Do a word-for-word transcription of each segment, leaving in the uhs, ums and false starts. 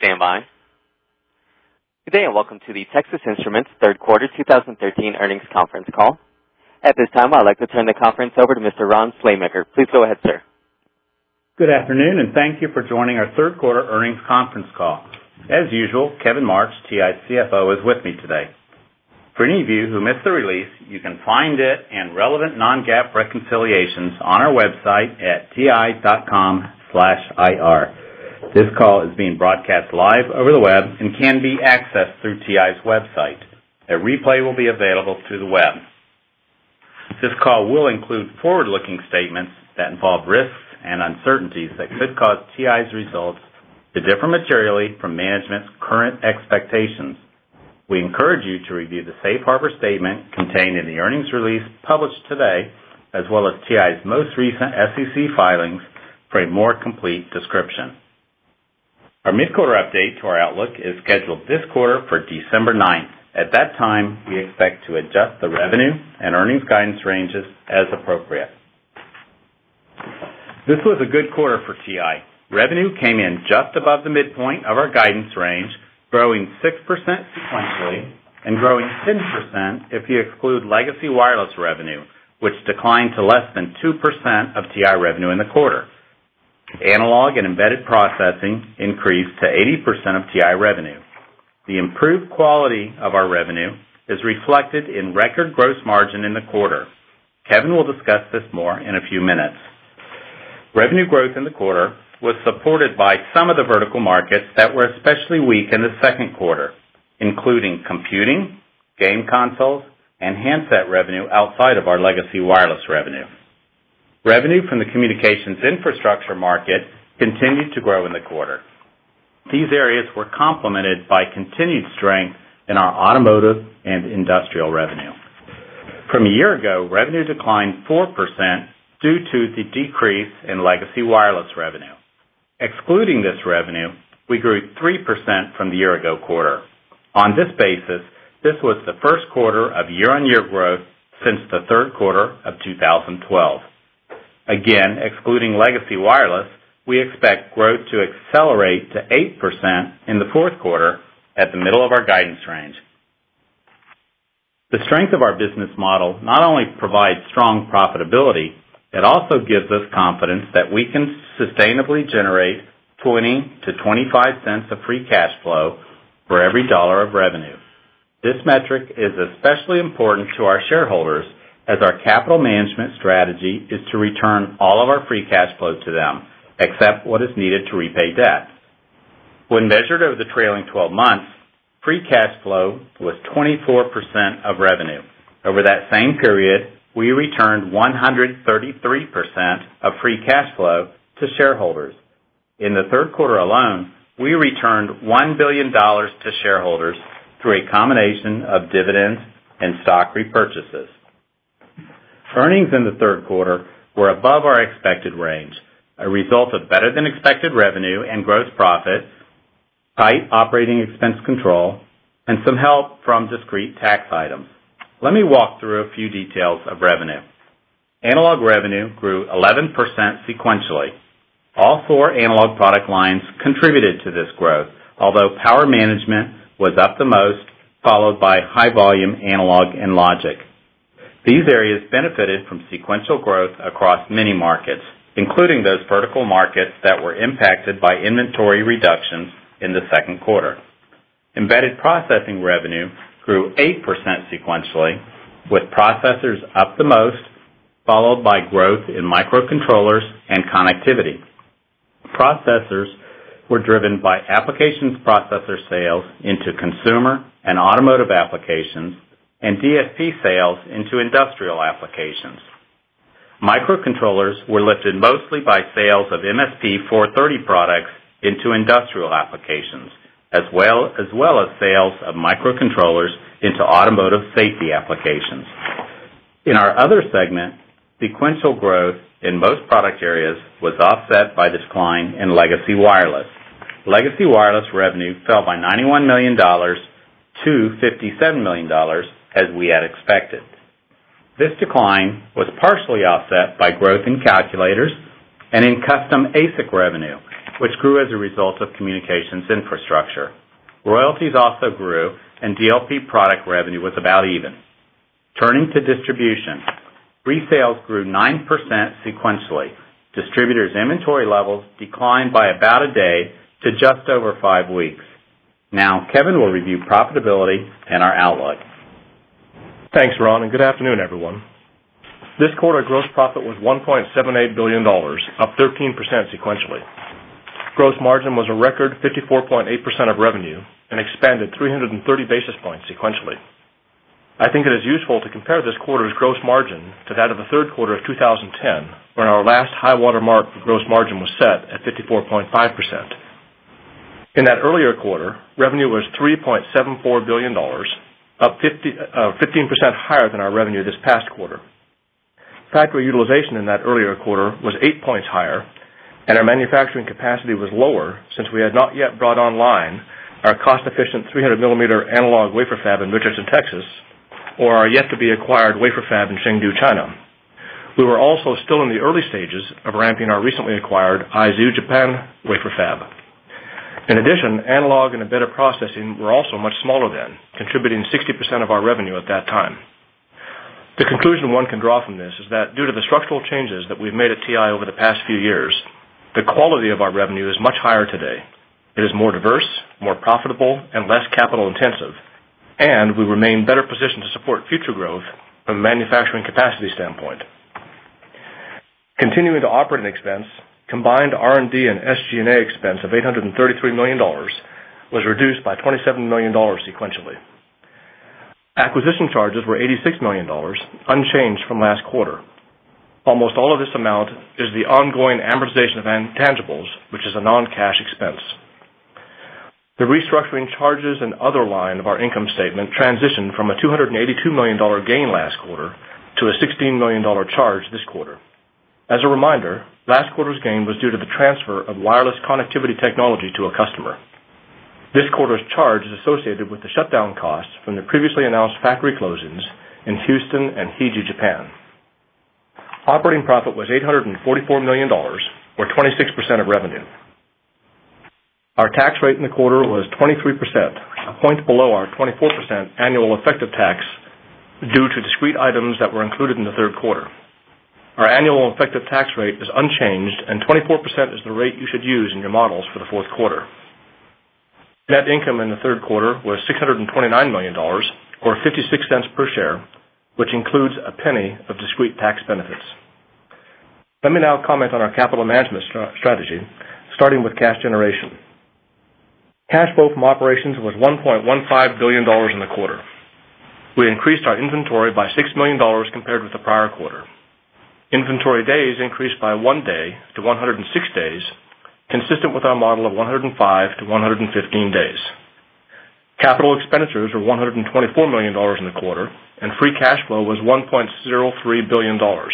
stand by. Good day and welcome to the Texas Instruments third quarter two thousand thirteen earnings conference call. At this time, I'd like to turn the conference over to Mister Ron Slaymaker. Please go ahead, sir. Good afternoon, and thank you for joining our third quarter earnings conference call. As usual, Kevin March, T I's C F O, is with me today. For any of you who missed the release, you can find it and relevant non-GAAP reconciliations on our website at ti.com slash IR. This call is being broadcast live over the web and can be accessed through T I's website. A replay will be available through the web. This call will include forward-looking statements that involve risks and uncertainties that could cause T I's results to differ materially from management's current expectations. We encourage you to review the safe harbor statement contained in the earnings release published today, as well as T I's most recent S E C filings for a more complete description. Our mid-quarter update to our outlook is scheduled this quarter for December ninth. At that time, we expect to adjust the revenue and earnings guidance ranges as appropriate. This was a good quarter for T I. Revenue came in just above the midpoint of our guidance range, growing six percent sequentially and growing ten percent if you exclude legacy wireless revenue, which declined to less than two percent of T I revenue in the quarter. Analog and embedded processing increased to eighty percent of T I revenue. The improved quality of our revenue is reflected in record gross margin in the quarter. Kevin will discuss this more in a few minutes. Revenue growth in the quarter was supported by some of the vertical markets that were especially weak in the second quarter, including computing, game consoles, and handset revenue outside of our legacy wireless revenue. Revenue from the communications infrastructure market continued to grow in the quarter. These areas were complemented by continued strength in our automotive and industrial revenue. From a year ago, revenue declined four percent due to the decrease in legacy wireless revenue. Excluding this revenue, we grew three percent from the year-ago quarter. On this basis, this was the first quarter of year-on-year growth since the third quarter of two thousand twelve. Again, excluding legacy wireless, we expect growth to accelerate to eight percent in the fourth quarter at the middle of our guidance range. The strength of our business model not only provides strong profitability, it also gives us confidence that we can sustainably generate twenty to twenty-five cents of free cash flow for every dollar of revenue. This metric is especially important to our shareholders as our capital management strategy is to return all of our free cash flow to them, except what is needed to repay debt. When measured over the trailing twelve months, free cash flow was twenty-four percent of revenue. Over that same period, we returned one hundred thirty-three percent of free cash flow to shareholders. In the third quarter alone, we returned one billion dollars to shareholders through a combination of dividends and stock repurchases. Earnings in the third quarter were above our expected range, a result of better than expected revenue and gross profit, tight operating expense control, and some help from discrete tax items. Let me walk through a few details of revenue. Analog revenue grew eleven percent sequentially. All four analog product lines contributed to this growth, although power management was up the most, followed by high-volume analog and logic. These areas benefited from sequential growth across many markets, including those vertical markets that were impacted by inventory reductions in the second quarter. Embedded processing revenue grew eight percent sequentially, with processors up the most, followed by growth in microcontrollers and connectivity. Processors were driven by applications processor sales into consumer and automotive applications and D S P sales into industrial applications. Microcontrollers were lifted mostly by sales of M S P four thirty products into industrial applications, as well as well as sales of microcontrollers into automotive safety applications. In our other segment, sequential growth in most product areas was offset by decline in legacy wireless. Legacy wireless revenue fell by ninety-one million dollars to fifty-seven million dollars, as we had expected. This decline was partially offset by growth in calculators, and in custom A S I C revenue, which grew as a result of communications infrastructure. Royalties also grew, and D L P product revenue was about even. Turning to distribution, resales grew nine percent sequentially. Distributors' inventory levels declined by about a day to just over five weeks. Now, Kevin will review profitability and our outlook. Thanks, Ron, and good afternoon, everyone. This quarter, gross profit was one point seven eight billion dollars, up thirteen percent sequentially. Gross margin was a record fifty-four point eight percent of revenue and expanded three hundred thirty basis points sequentially. I think it is useful to compare this quarter's gross margin to that of the third quarter of two thousand ten, when our last high water mark for gross margin was set at fifty-four point five percent. In that earlier quarter, revenue was three point seven four billion dollars, up fifty, uh, fifteen percent higher than our revenue this past quarter. Factory utilization in that earlier quarter was eight points higher, and our manufacturing capacity was lower since we had not yet brought online our cost-efficient three hundred millimeter analog wafer fab in Richardson, Texas, or our yet-to-be-acquired wafer fab in Chengdu, China. We were also still in the early stages of ramping our recently acquired Aizu, Japan wafer fab. In addition, analog and embedded processing were also much smaller then, contributing sixty percent of our revenue at that time. The conclusion one can draw from this is that due to the structural changes that we've made at T I over the past few years, the quality of our revenue is much higher today. It is more diverse, more profitable, and less capital intensive, and we remain better positioned to support future growth from a manufacturing capacity standpoint. Continuing to operating expense, combined R and D and S G and A expense of eight hundred thirty-three million dollars was reduced by twenty-seven million dollars sequentially. Acquisition charges were eighty-six million dollars, unchanged from last quarter. Almost all of this amount is the ongoing amortization of intangibles, which is a non-cash expense. The restructuring charges and other line of our income statement transitioned from a two hundred eighty-two million dollars gain last quarter to a sixteen million dollars charge this quarter. As a reminder, last quarter's gain was due to the transfer of wireless connectivity technology to a customer. This quarter's charge is associated with the shutdown costs from the previously announced factory closings in Houston and Hiji, Japan. Operating profit was eight hundred forty-four million dollars, or twenty-six percent of revenue. Our tax rate in the quarter was twenty-three percent, a point below our twenty-four percent annual effective tax due to discrete items that were included in the third quarter. Our annual effective tax rate is unchanged, and twenty-four percent is the rate you should use in your models for the fourth quarter. Net income in the third quarter was six hundred twenty-nine million dollars, or fifty-six cents per share, which includes a penny of discrete tax benefits. Let me now comment on our capital management st- strategy, starting with cash generation. Cash flow from operations was one point one five billion dollars in the quarter. We increased our inventory by six million dollars compared with the prior quarter. Inventory days increased by one day to one hundred six days, consistent with our model of one hundred five to one hundred fifteen days. Capital expenditures were one hundred twenty-four million dollars in the quarter, and free cash flow was one point zero three billion dollars.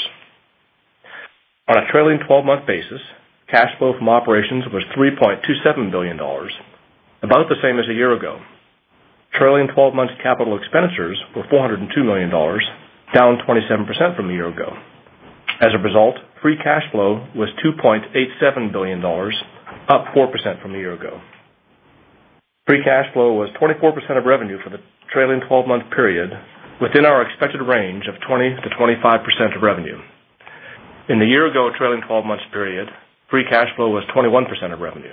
On a trailing twelve-month basis, cash flow from operations was three point two seven billion dollars, about the same as a year ago. Trailing twelve months capital expenditures were four hundred two million dollars, down twenty-seven percent from a year ago. As a result, free cash flow was two point eight seven billion dollars, up four percent from a year ago. Free cash flow was twenty-four percent of revenue for the trailing twelve-month period, within our expected range of twenty to twenty-five percent of revenue. In the year-ago trailing twelve months period, free cash flow was twenty-one percent of revenue.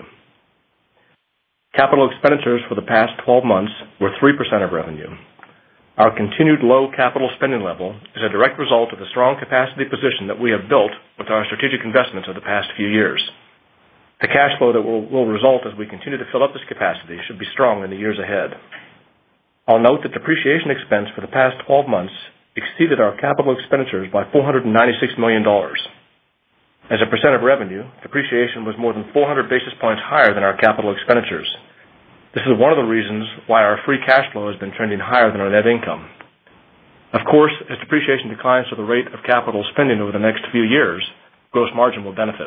Capital expenditures for the past twelve months were three percent of revenue. Our continued low capital spending level is a direct result of the strong capacity position that we have built with our strategic investments of the past few years. The cash flow that will, will result as we continue to fill up this capacity should be strong in the years ahead. I'll note that depreciation expense for the past twelve months exceeded our capital expenditures by four hundred ninety-six million dollars. As a percent of revenue, depreciation was more than four hundred basis points higher than our capital expenditures. This is one of the reasons why our free cash flow has been trending higher than our net income. Of course, as depreciation declines to the rate of capital spending over the next few years, gross margin will benefit.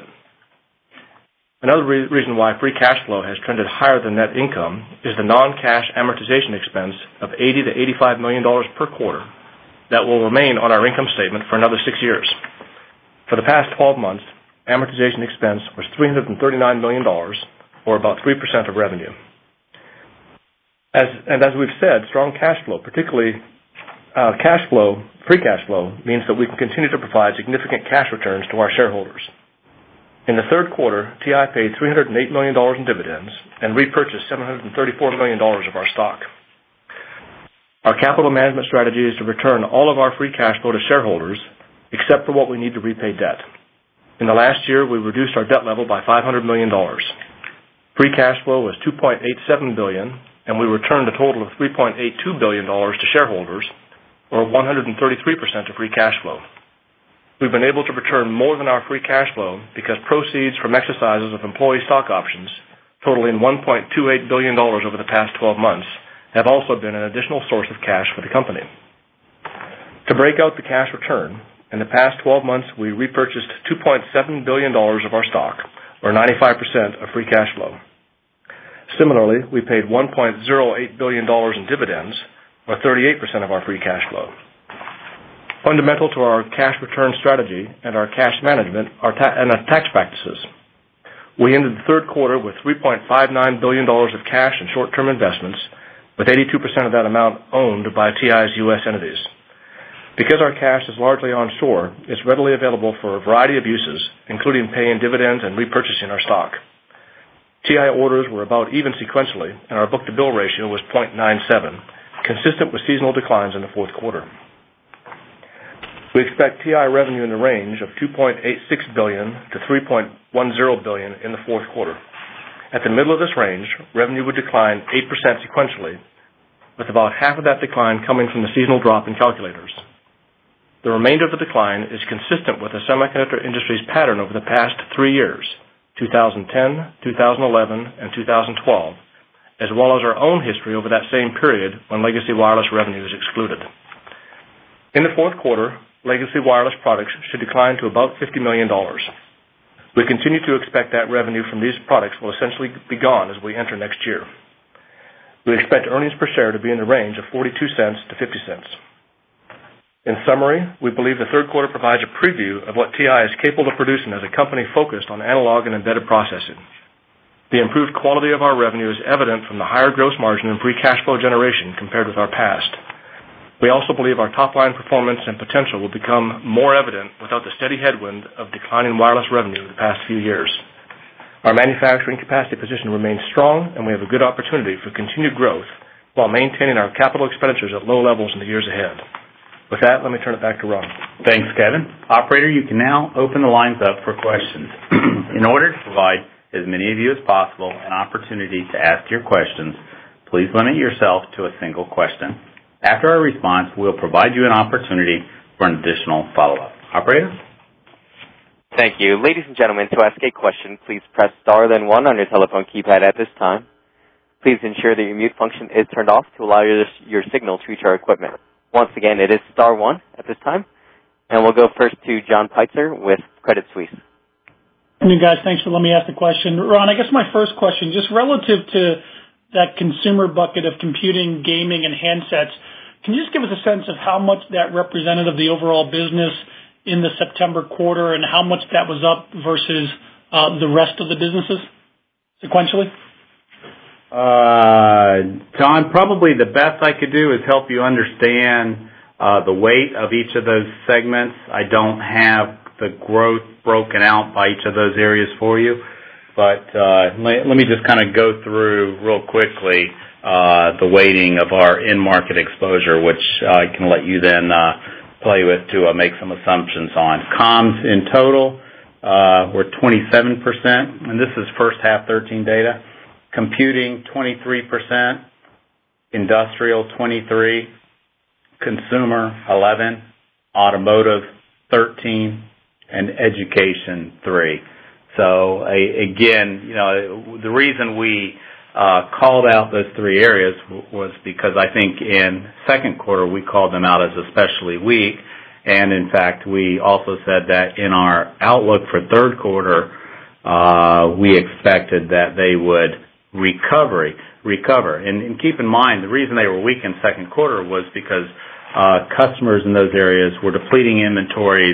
Another re- reason why free cash flow has trended higher than net income is the non-cash amortization expense of eighty to eighty-five million dollars per quarter that will remain on our income statement for another six years. For the past twelve months, amortization expense was three hundred thirty-nine million dollars, or about three percent of revenue. As, and as we've said, strong cash flow, particularly uh, cash flow, free cash flow, means that we can continue to provide significant cash returns to our shareholders. In the third quarter, T I paid three hundred eight million dollars in dividends and repurchased seven hundred thirty-four million dollars of our stock. Our capital management strategy is to return all of our free cash flow to shareholders, except for what we need to repay debt. In the last year, we reduced our debt level by five hundred million dollars. Free cash flow was two point eight seven billion dollars, and we returned a total of three point eight two billion dollars to shareholders, or one hundred thirty-three percent of free cash flow. We've been able to return more than our free cash flow because proceeds from exercises of employee stock options, totaling one point two eight billion dollars over the past twelve months, have also been an additional source of cash for the company. To break out the cash return, in the past twelve months, we repurchased two point seven billion dollars of our stock, or ninety-five percent of free cash flow. Similarly, we paid one point zero eight billion dollars in dividends, or thirty-eight percent of our free cash flow. Fundamental to our cash return strategy and our cash management are ta- and our tax practices. We ended the third quarter with three point five nine billion dollars of cash and short-term investments, with eighty-two percent of that amount owned by T I's U S entities. Because our cash is largely onshore, it's readily available for a variety of uses, including paying dividends and repurchasing our stock. T I orders were about even sequentially, and our book-to-bill ratio was zero point nine seven, consistent with seasonal declines in the fourth quarter. We expect T I revenue in the range of two point eight six billion dollars to three point one zero billion dollars in the fourth quarter. At the middle of this range, revenue would decline eight percent sequentially, with about half of that decline coming from the seasonal drop in calculators. The remainder of the decline is consistent with the semiconductor industry's pattern over the past three years, two thousand ten, two thousand eleven, and two thousand twelve, as well as our own history over that same period when legacy wireless revenue is excluded. In the fourth quarter, legacy wireless products should decline to about fifty million dollars. We continue to expect that revenue from these products will essentially be gone as we enter next year. We expect earnings per share to be in the range of forty-two cents to fifty cents. In summary, we believe the third quarter provides a preview of what T I is capable of producing as a company focused on analog and embedded processing. The improved quality of our revenue is evident from the higher gross margin and free cash flow generation compared with our past. We also believe our top-line performance and potential will become more evident without the steady headwind of declining wireless revenue in the past few years. Our manufacturing capacity position remains strong, and we have a good opportunity for continued growth while maintaining our capital expenditures at low levels in the years ahead. With that, let me turn it back to Ron. Thanks, Kevin. Operator, you can now open the lines up for questions. In order to provide as many of you as possible an opportunity to ask your questions, please limit yourself to a single question. After our response, we'll provide you an opportunity for an additional follow-up. Operator? Thank you. Ladies and gentlemen, to ask a question, please press star then one on your telephone keypad at this time. Please ensure that your mute function is turned off to allow your, your signal to reach our equipment. Once again, it is star one at this time. And we'll go first to John Pitzer with Credit Suisse. Hey, guys, thanks for letting me ask the question. Ron, I guess my first question, just relative to that consumer bucket of computing, gaming, and handsets, can you just give us a sense of how much that represented of the overall business in the September quarter and how much that was up versus uh, the rest of the businesses sequentially? Uh, John, probably the best I could do is help you understand uh, the weight of each of those segments. I don't have the growth broken out by each of those areas for you, but uh, let, let me just kind of go through real quickly uh, the weighting of our in-market exposure, which I can let you then uh, play with to uh, make some assumptions on. Comms in total uh, were twenty-seven percent, and this is first half thirteen data. Computing, twenty-three percent. Industrial, twenty-three. Consumer, eleven. Automotive, thirteen. And education, three. So, a, again, you know, the reason we uh, called out those three areas w- was because I think in second quarter we called them out as especially weak. And, in fact, we also said that in our outlook for third quarter, uh, we expected that they would recovery, recover. And, and keep in mind, the reason they were weak in second quarter was because uh, customers in those areas were depleting inventories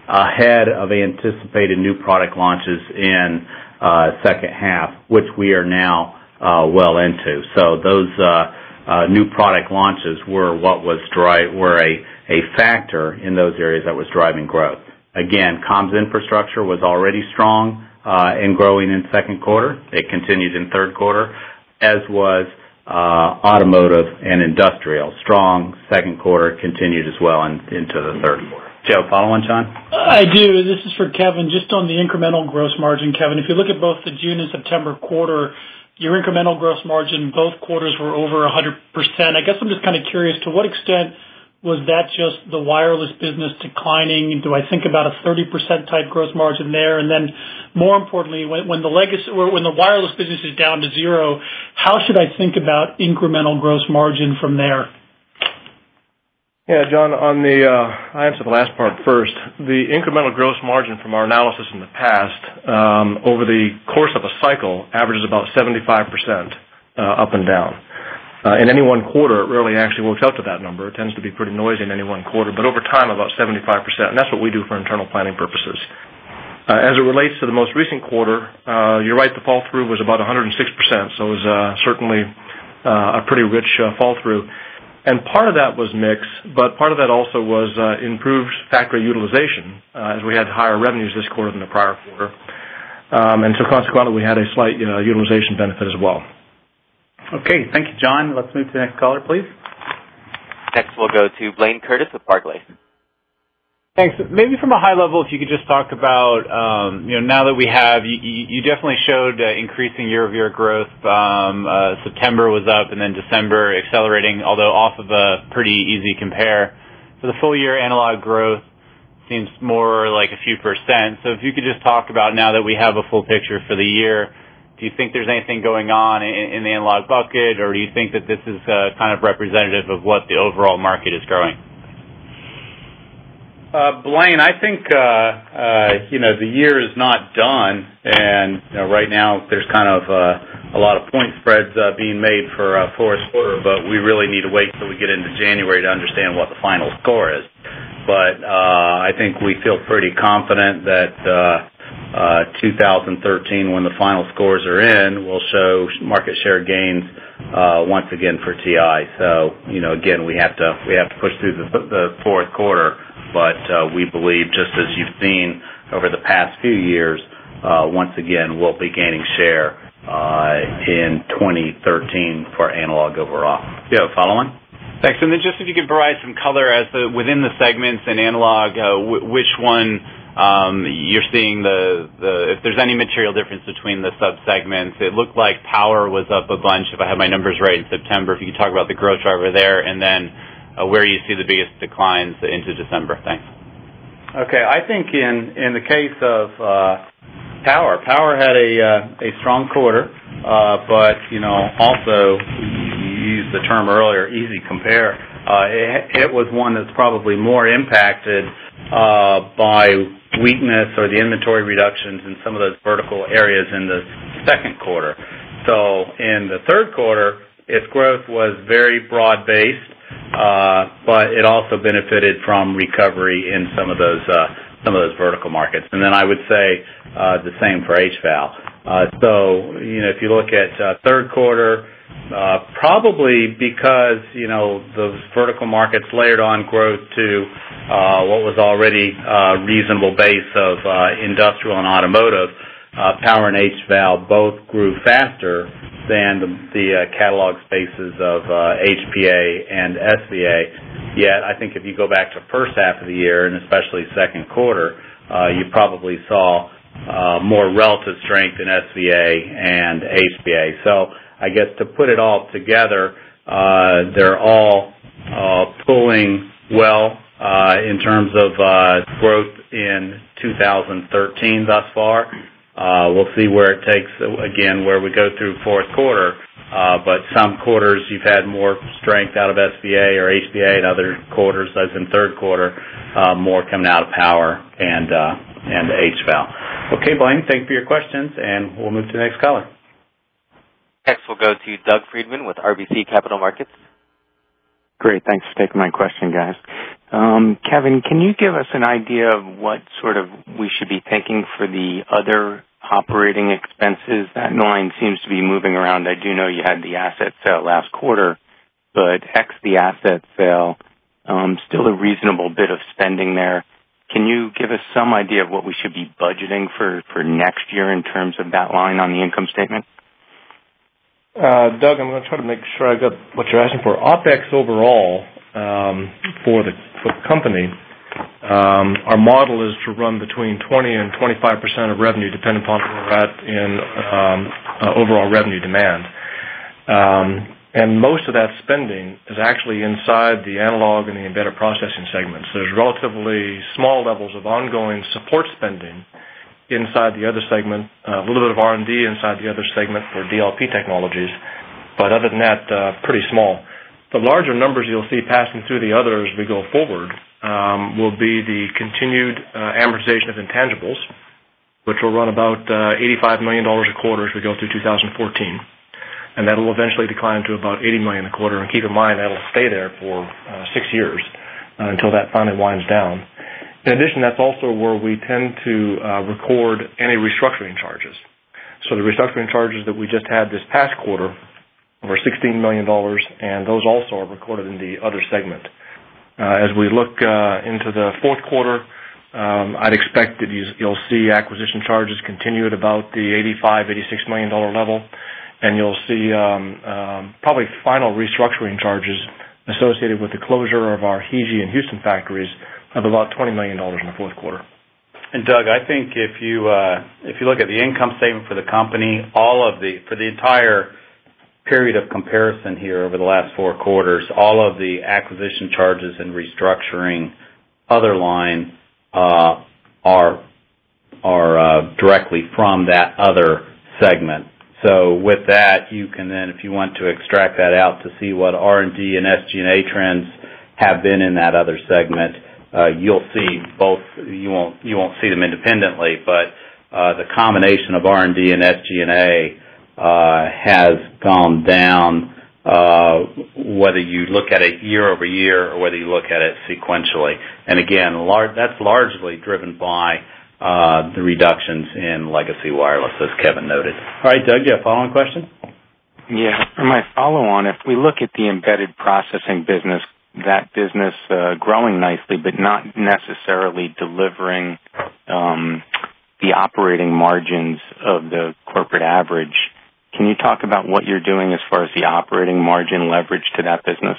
ahead of anticipated new product launches in uh, second half, which we are now uh, well into. So those uh, uh, new product launches were what was dri- were a, a factor in those areas that was driving growth. Again, comms infrastructure was already strong uh, and growing in second quarter. It continued in third quarter, as was uh, automotive and industrial. Strong second quarter, continued as well in, into the third quarter. Joe, follow on, John? I do. This is for Kevin. Just on the incremental gross margin, Kevin, if you look at both the June and September quarter, your incremental gross margin, both quarters were over one hundred percent. I guess I'm just kind of curious, to what extent was that just the wireless business declining? Do I think about a thirty percent type gross margin there? And then more importantly, when, when the legacy, or when the wireless business is down to zero, how should I think about incremental gross margin from there? Yeah, John, on the, uh, I answer the last part first. The incremental gross margin from our analysis in the past, um, over the course of a cycle, averages about seventy-five percent uh, up and down. Uh, in any one quarter, it rarely actually works out to that number. It tends to be pretty noisy in any one quarter, but over time, about seventy-five percent, and that's what we do for internal planning purposes. Uh, as it relates to the most recent quarter, uh, you're right, the fall-through was about one hundred six percent, so it was uh, certainly uh, a pretty rich uh, fall-through. And part of that was mix, but part of that also was uh, improved factory utilization, uh, as we had higher revenues this quarter than the prior quarter. Um, and so consequently, we had a slight uh, utilization benefit as well. Okay, thank you, John. Let's move to the next caller, please. Next, we'll go to Blaine Curtis with Barclays. Thanks. Maybe from a high level, if you could just talk about, um, you know, now that we have, you, you definitely showed uh, increasing year-over-year growth. Um, uh, September was up, and then December accelerating, although off of a pretty easy compare. For the full year, analog growth seems more like a few percent. So if you could just talk about, now that we have a full picture for the year, do you think there's anything going on in, in the analog bucket, or do you think that this is uh, kind of representative of what the overall market is growing? Uh, Blaine, I think, uh, uh, you know, the year is not done, and, you know, right now there's kind of uh, a lot of point spreads uh, being made for uh, fourth quarter, but we really need to wait till we get into January to understand what the final score is. But uh, I think we feel pretty confident that uh, uh, two thousand thirteen, when the final scores are in, will show market share gains uh, once again for T I. So, you know, again, we have to we have to push through the, the fourth quarter. But uh, we believe, just as you've seen over the past few years, uh, once again, we'll be gaining share uh, in twenty thirteen for analog overall. Yeah, follow on? Thanks. And then just if you could provide some color as to within the segments and analog, uh, w- which one um, you're seeing the, the, if there's any material difference between the sub-segments. It looked like power was up a bunch, if I have my numbers right, in September. If you could talk about the growth driver there, and then Uh, where you see the biggest declines into December. Thanks. Okay, I think in, in the case of uh, power, power had a uh, a strong quarter, uh, but you know also you used the term earlier, easy compare. Uh, it, it was one that's probably more impacted uh, by weakness or the inventory reductions in some of those vertical areas in the second quarter. So in the third quarter, its growth was very broad-based. Uh, but it also benefited from recovery in some of those uh, some of those vertical markets, and then I would say uh, the same for H V A L. Uh, so you know, if you look at uh, third quarter, uh, probably because you know those vertical markets layered on growth to uh, what was already a reasonable base of uh, industrial and automotive, uh, power and H V A L both grew faster than the, the uh, catalog spaces of uh, H P A and S V A. Yet, I think if you go back to first half of the year, and especially second quarter, uh, you probably saw uh, more relative strength in S V A and H P A. So I guess to put it all together, uh, they're all uh, pulling well uh, in terms of uh, growth in two thousand thirteen thus far. Uh, we'll see where it takes, again, where we go through fourth quarter. Uh, but some quarters you've had more strength out of S V A or H B A, and other quarters, as in third quarter, uh, more coming out of power and uh, and H V A L. Okay, Blaine, thank you for your questions, and we'll move to the next caller. Next, we'll go to Doug Friedman with R B C Capital Markets. Great. Thanks for taking my question, guys. Um, Kevin, can you give us an idea of what sort of we should be thinking for the other operating expenses? That line seems to be moving around. I do know you had the asset sale last quarter, but ex the asset sale, um, still a reasonable bit of spending there. Can you give us some idea of what we should be budgeting for, for next year in terms of that line on the income statement? Uh, Doug, I'm going to try to make sure I got what you're asking for. OpEx overall um, for the for the company, um, our model is to run between twenty and twenty-five percent of revenue, depending upon where we're at in um, uh, overall revenue demand. Um, and most of that spending is actually inside the analog and the embedded processing segments. There's relatively small levels of ongoing support spending inside the other segment, uh, a little bit of R and D inside the other segment for D L P technologies, but other than that, uh, pretty small. The larger numbers you'll see passing through the others as we go forward um, will be the continued uh, amortization of intangibles, which will run about uh, eighty-five million dollars a quarter as we go through two thousand fourteen. And that will eventually decline to about eighty million dollars a quarter. And keep in mind, that will stay there for uh, six years uh, until that finally winds down. In addition, that's also where we tend to uh, record any restructuring charges. So the restructuring charges that we just had this past quarter were sixteen million dollars, and those also are recorded in the other segment. Uh, as we look uh, into the fourth quarter, um, I'd expect that you'll see acquisition charges continue at about the eighty-five, eighty-six million dollars level, and you'll see um, um, probably final restructuring charges associated with the closure of our Hiji and Houston factories of about twenty million dollars in the fourth quarter. And Doug, I think if you uh, if you look at the income statement for the company, all of the for the entire period of comparison here over the last four quarters, all of the acquisition charges and restructuring other line uh, are are uh, directly from that other segment. So with that, you can then, if you want to extract that out to see what R and D and S G and A trends have been in that other segment, uh, you'll see both. You won't you won't see them independently, but uh, the combination of R and D and S G and A uh, has gone down, uh, whether you look at it year over year or whether you look at it sequentially. And again, lar- that's largely driven by uh, the reductions in legacy wireless, as Kevin noted. All right, Doug, you have a following question? Yeah, for my follow-on, if we look at the embedded processing business, that business uh, growing nicely, but not necessarily delivering um, the operating margins of the corporate average. Can you talk about what you're doing as far as the operating margin leverage to that business?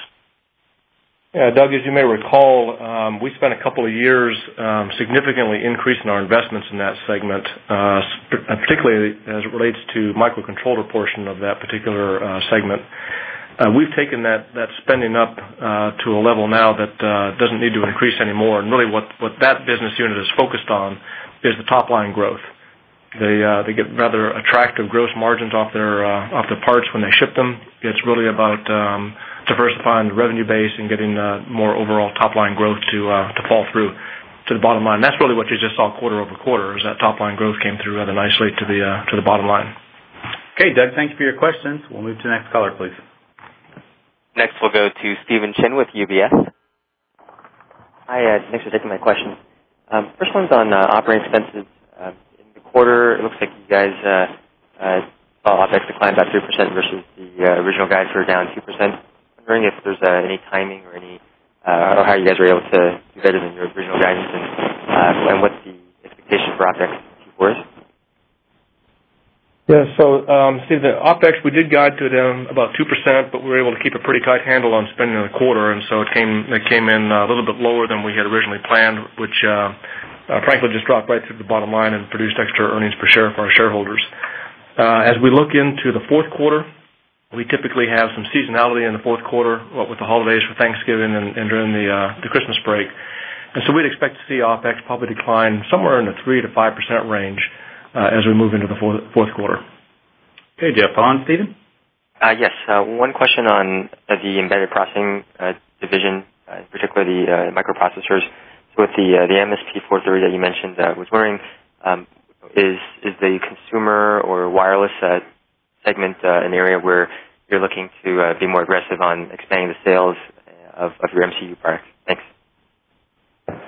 Yeah, Doug, as you may recall, um, we spent a couple of years um, significantly increasing our investments in that segment, uh, particularly as it relates to microcontroller portion of that particular uh, segment. Uh, we've taken that, that spending up uh, to a level now that uh, doesn't need to increase anymore, and really what, what that business unit is focused on is the top-line growth. They uh, they get rather attractive gross margins off their uh, off the parts when they ship them. It's really about um, diversifying the revenue base and getting uh, more overall top-line growth to uh, to fall through to the bottom line. That's really what you just saw quarter over quarter, is that top-line growth came through rather nicely to the uh, to the bottom line. Okay, Doug, thank you for your questions. We'll move to the next caller, please. Next, we'll go to Stephen Chin with U B S. Hi, uh, thanks for taking my question. Um, first one's on uh, operating expenses. Uh, in the quarter, it looks like you guys uh, uh, saw OpEx decline about three percent versus the uh, original guide for down two percent. Wondering if there's uh, any timing or any, uh, or how you guys were able to do better than your original guidance, and, uh, and what the expectation for OpEx in Q four is. Yeah, so, um, Steve, the OpEx, we did guide to down about two percent, but we were able to keep a pretty tight handle on spending in the quarter, and so it came it came in a little bit lower than we had originally planned, which, uh, uh, frankly, just dropped right through the bottom line and produced extra earnings per share for our shareholders. Uh, as we look into the fourth quarter, we typically have some seasonality in the fourth quarter, what with the holidays for Thanksgiving and, and during the, uh, the Christmas break. And so we'd expect to see OpEx probably decline somewhere in the three to five percent range Uh, as we move into the fourth, fourth quarter. Okay, Jeff, on, Stephen? Uh, yes, uh, one question on uh, the embedded processing uh, division, uh, particularly the uh, microprocessors. So with the uh, the M S P four thirty that you mentioned, I uh, was wondering, um, is is the consumer or wireless uh, segment uh, an area where you're looking to uh, be more aggressive on expanding the sales of, of your M C U product? Thanks.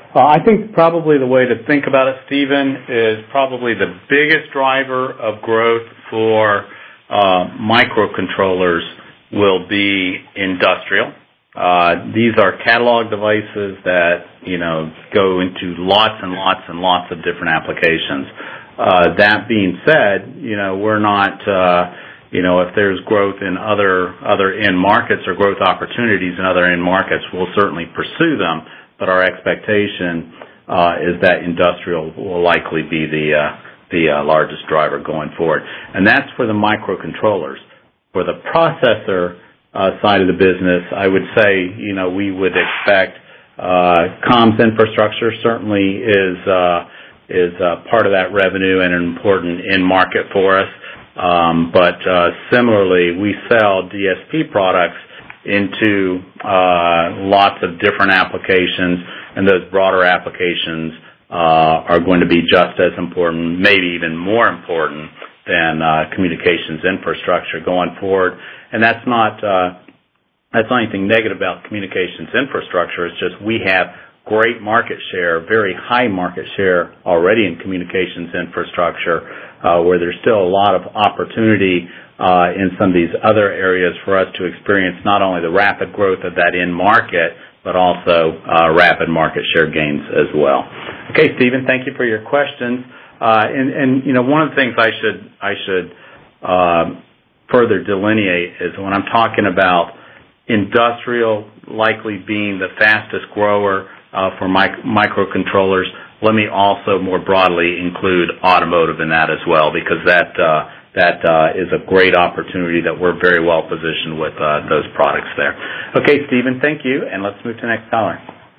Uh, I think probably the way to think about it, Stephen, is probably the biggest driver of growth for uh, microcontrollers will be industrial. Uh, these are catalog devices that, you know, go into lots and lots and lots of different applications. Uh, that being said, you know, we're not, uh, you know, if there's growth in other other end markets or growth opportunities in other end markets, we'll certainly pursue them. But our expectation uh, is that industrial will likely be the uh, the uh, largest driver going forward, and that's for the microcontrollers. For the processor uh, side of the business, I would say, you know, we would expect uh, comms infrastructure certainly is uh, is uh, part of that revenue and an important end market for us. Um, but uh, similarly, we sell D S P products into uh, lots of different applications, and those broader applications uh, are going to be just as important, maybe even more important than uh, communications infrastructure going forward. And that's not uh, that's not anything negative about communications infrastructure. It's just we have great market share, very high market share already in communications infrastructure, uh, where there's still a lot of opportunity Uh, in some of these other areas for us to experience not only the rapid growth of that end market, but also uh, rapid market share gains as well. Okay, Stephen, thank you for your questions. Uh, and, and you know, one of the things I should I should uh, further delineate is when I'm talking about industrial likely being the fastest grower uh, for mic- microcontrollers, let me also more broadly include automotive in that as well, because that uh, That uh, is a great opportunity that we're very well positioned with uh, those products there. Okay, Stephen, thank you, and let's move to the next caller.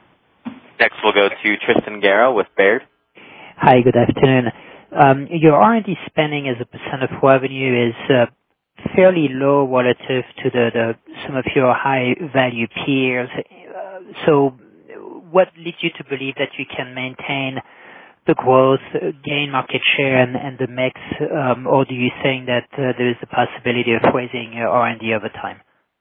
Next, we'll go to Tristan Gerra with Baird. Hi, good afternoon. Um, your R and D spending as a percent of revenue is uh, fairly low relative to the, the some of your high-value peers. Uh, so what leads you to believe that you can maintain the growth, gain market share, and, and the mix, um, or do you think that uh, there is a possibility of raising uh, R and D over time?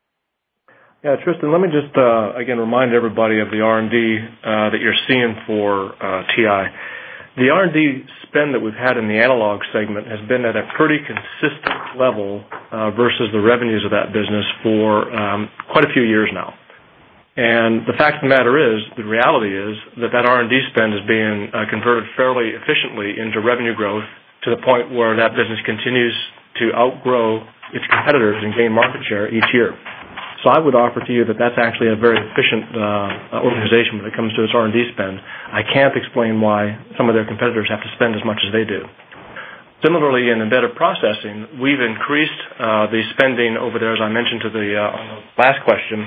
Yeah, Tristan, let me just, uh, again, remind everybody of the R and D uh, that you're seeing for uh, T I. The R and D spend that we've had in the analog segment has been at a pretty consistent level uh, versus the revenues of that business for um, quite a few years now. And the fact of the matter is, the reality is that that R and D spend is being uh, converted fairly efficiently into revenue growth to the point where that business continues to outgrow its competitors and gain market share each year. So I would offer to you that that's actually a very efficient uh, organization when it comes to its R and D spend. I can't explain why some of their competitors have to spend as much as they do. Similarly, in embedded processing, we've increased uh, the spending over there, as I mentioned to the, uh, on the last question,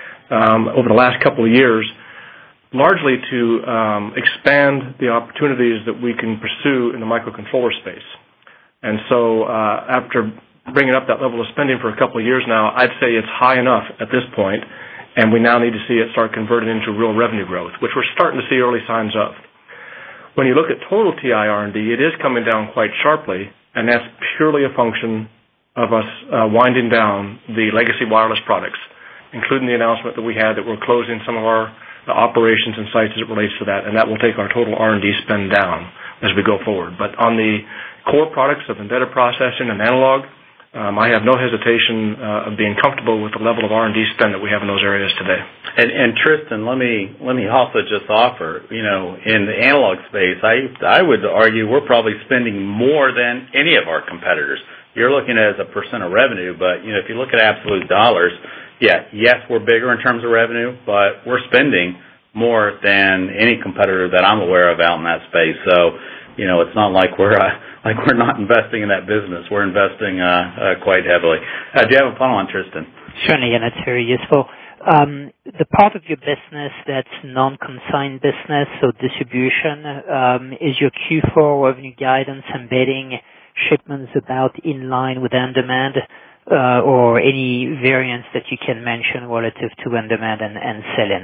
Um, over the last couple of years, largely to um, expand the opportunities that we can pursue in the microcontroller space. And so uh, after bringing up that level of spending for a couple of years now, I'd say it's high enough at this point, and we now need to see it start converting into real revenue growth, which we're starting to see early signs of. When you look at total T I R and D, it is coming down quite sharply, and that's purely a function of us uh, winding down the legacy wireless products, including the announcement that we had that we're closing some of our operations and sites as it relates to that, and that will take our total R and D spend down as we go forward. But on the core products of embedded processing and analog, um, I have no hesitation uh, of being comfortable with the level of R and D spend that we have in those areas today. And, and Tristan, let me let me also just offer, you know, in the analog space, I I would argue we're probably spending more than any of our competitors. You're looking at it as a percent of revenue, but you know, if you look at absolute dollars, yeah, yes, we're bigger in terms of revenue, but we're spending more than any competitor that I'm aware of out in that space. So, you know, it's not like we're uh, like we're not investing in that business. We're investing uh, uh, quite heavily. Uh, do you have a follow-on, Tristan? Certainly, and that's very useful. Um, the part of your business that's non-consigned business, so distribution, um, is your Q four revenue guidance embedding shipments about in line with end demand? Uh, or any variance that you can mention relative to end demand and, and sell-in?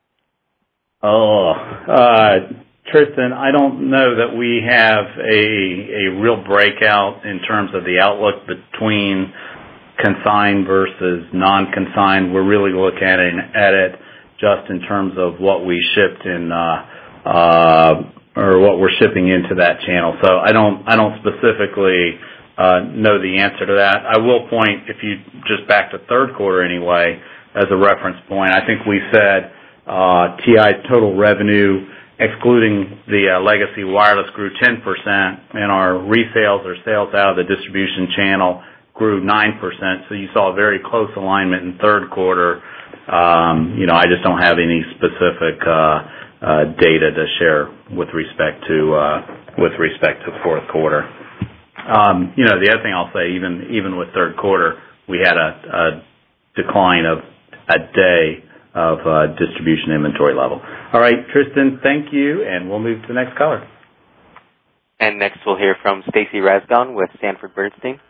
Oh, uh, Tristan, I don't know that we have a a real breakout in terms of the outlook between consigned versus non-consigned. We're really looking at it, at it just in terms of what we shipped in uh, uh, or what we're shipping into that channel. So I don't I don't specifically uh, know the answer to that. I will point, if you just back to third quarter anyway, as a reference point, I think we said uh, T I's total revenue, excluding the uh, legacy wireless, grew ten percent, and our resales or sales out of the distribution channel grew nine percent. So you saw a very close alignment in third quarter. Um, you know, I just don't have any specific uh, uh, data to share with respect to uh, with respect to fourth quarter. Um, you know, the other thing I'll say, even even with third quarter, we had a, a decline of a day of uh, distribution inventory level. All right, Tristan, thank you, and we'll move to the next caller. And next we'll hear from Stacy Rasgon with Sanford Bernstein.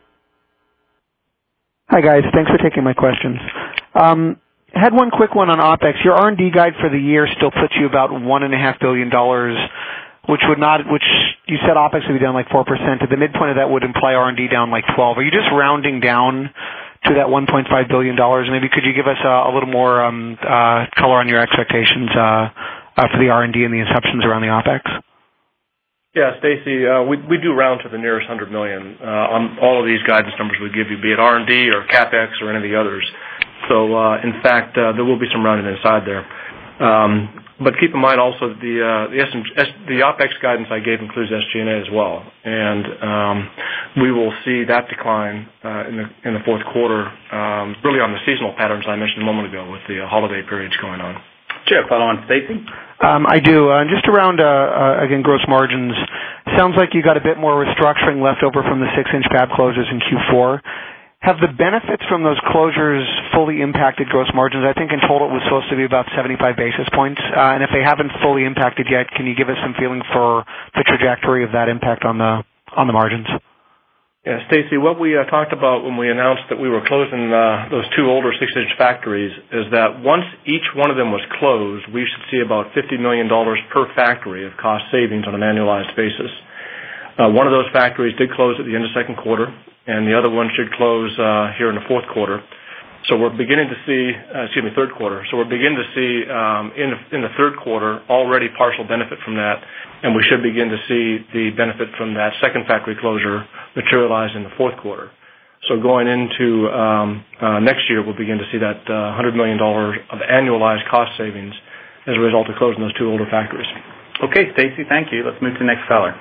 Hi, guys. Thanks for taking my questions. Um, had one quick one on OpEx. Your R and D guide for the year still puts you about one point five billion dollars, which would not, which you said OpEx would be down like four percent. At the midpoint of that would imply R and D down like twelve. Are you just rounding down to that one point five billion dollars? Maybe could you give us a, a little more um, uh, color on your expectations uh, uh, for the R and D and the assumptions around the OpEx? Yeah, Stacy, uh, we we do round to the nearest one hundred million uh, on all of these guidance numbers we give you, be it R and D or CapEx or any of the others. So, uh, in fact, uh, there will be some rounding inside there. Um, but keep in mind also the uh, the, S- S- the OpEx guidance I gave includes S G and A as well, and um, we will see that decline uh, in the in the fourth quarter, um, really on the seasonal patterns I mentioned a moment ago with the uh, holiday periods going on. Sure, follow on, Stacy. Um, I do. Uh, just around, uh, uh, again, gross margins, sounds like you got a bit more restructuring left over from the six-inch fab closures in Q four. Have the benefits from those closures fully impacted gross margins? I think in total it was supposed to be about seventy-five basis points. Uh, and if they haven't fully impacted yet, can you give us some feeling for the trajectory of that impact on the on the margins? Yeah, Stacy, what we uh, talked about when we announced that we were closing uh, those two older six-inch factories is that once each one of them was closed, we should see about fifty million dollars per factory of cost savings on an annualized basis. Uh, one of those factories did close at the end of second quarter, and the other one should close uh, here in the fourth quarter. So we're beginning to see, uh, excuse me, third quarter. So we're beginning to see um, in, the, in the third quarter already partial benefit from that, and we should begin to see the benefit from that second factory closure materialize in the fourth quarter. So going into um, uh, next year, we'll begin to see that uh, one hundred million dollars of annualized cost savings as a result of closing those two older factories. Okay, Stacy, thank you. Let's move to the next caller.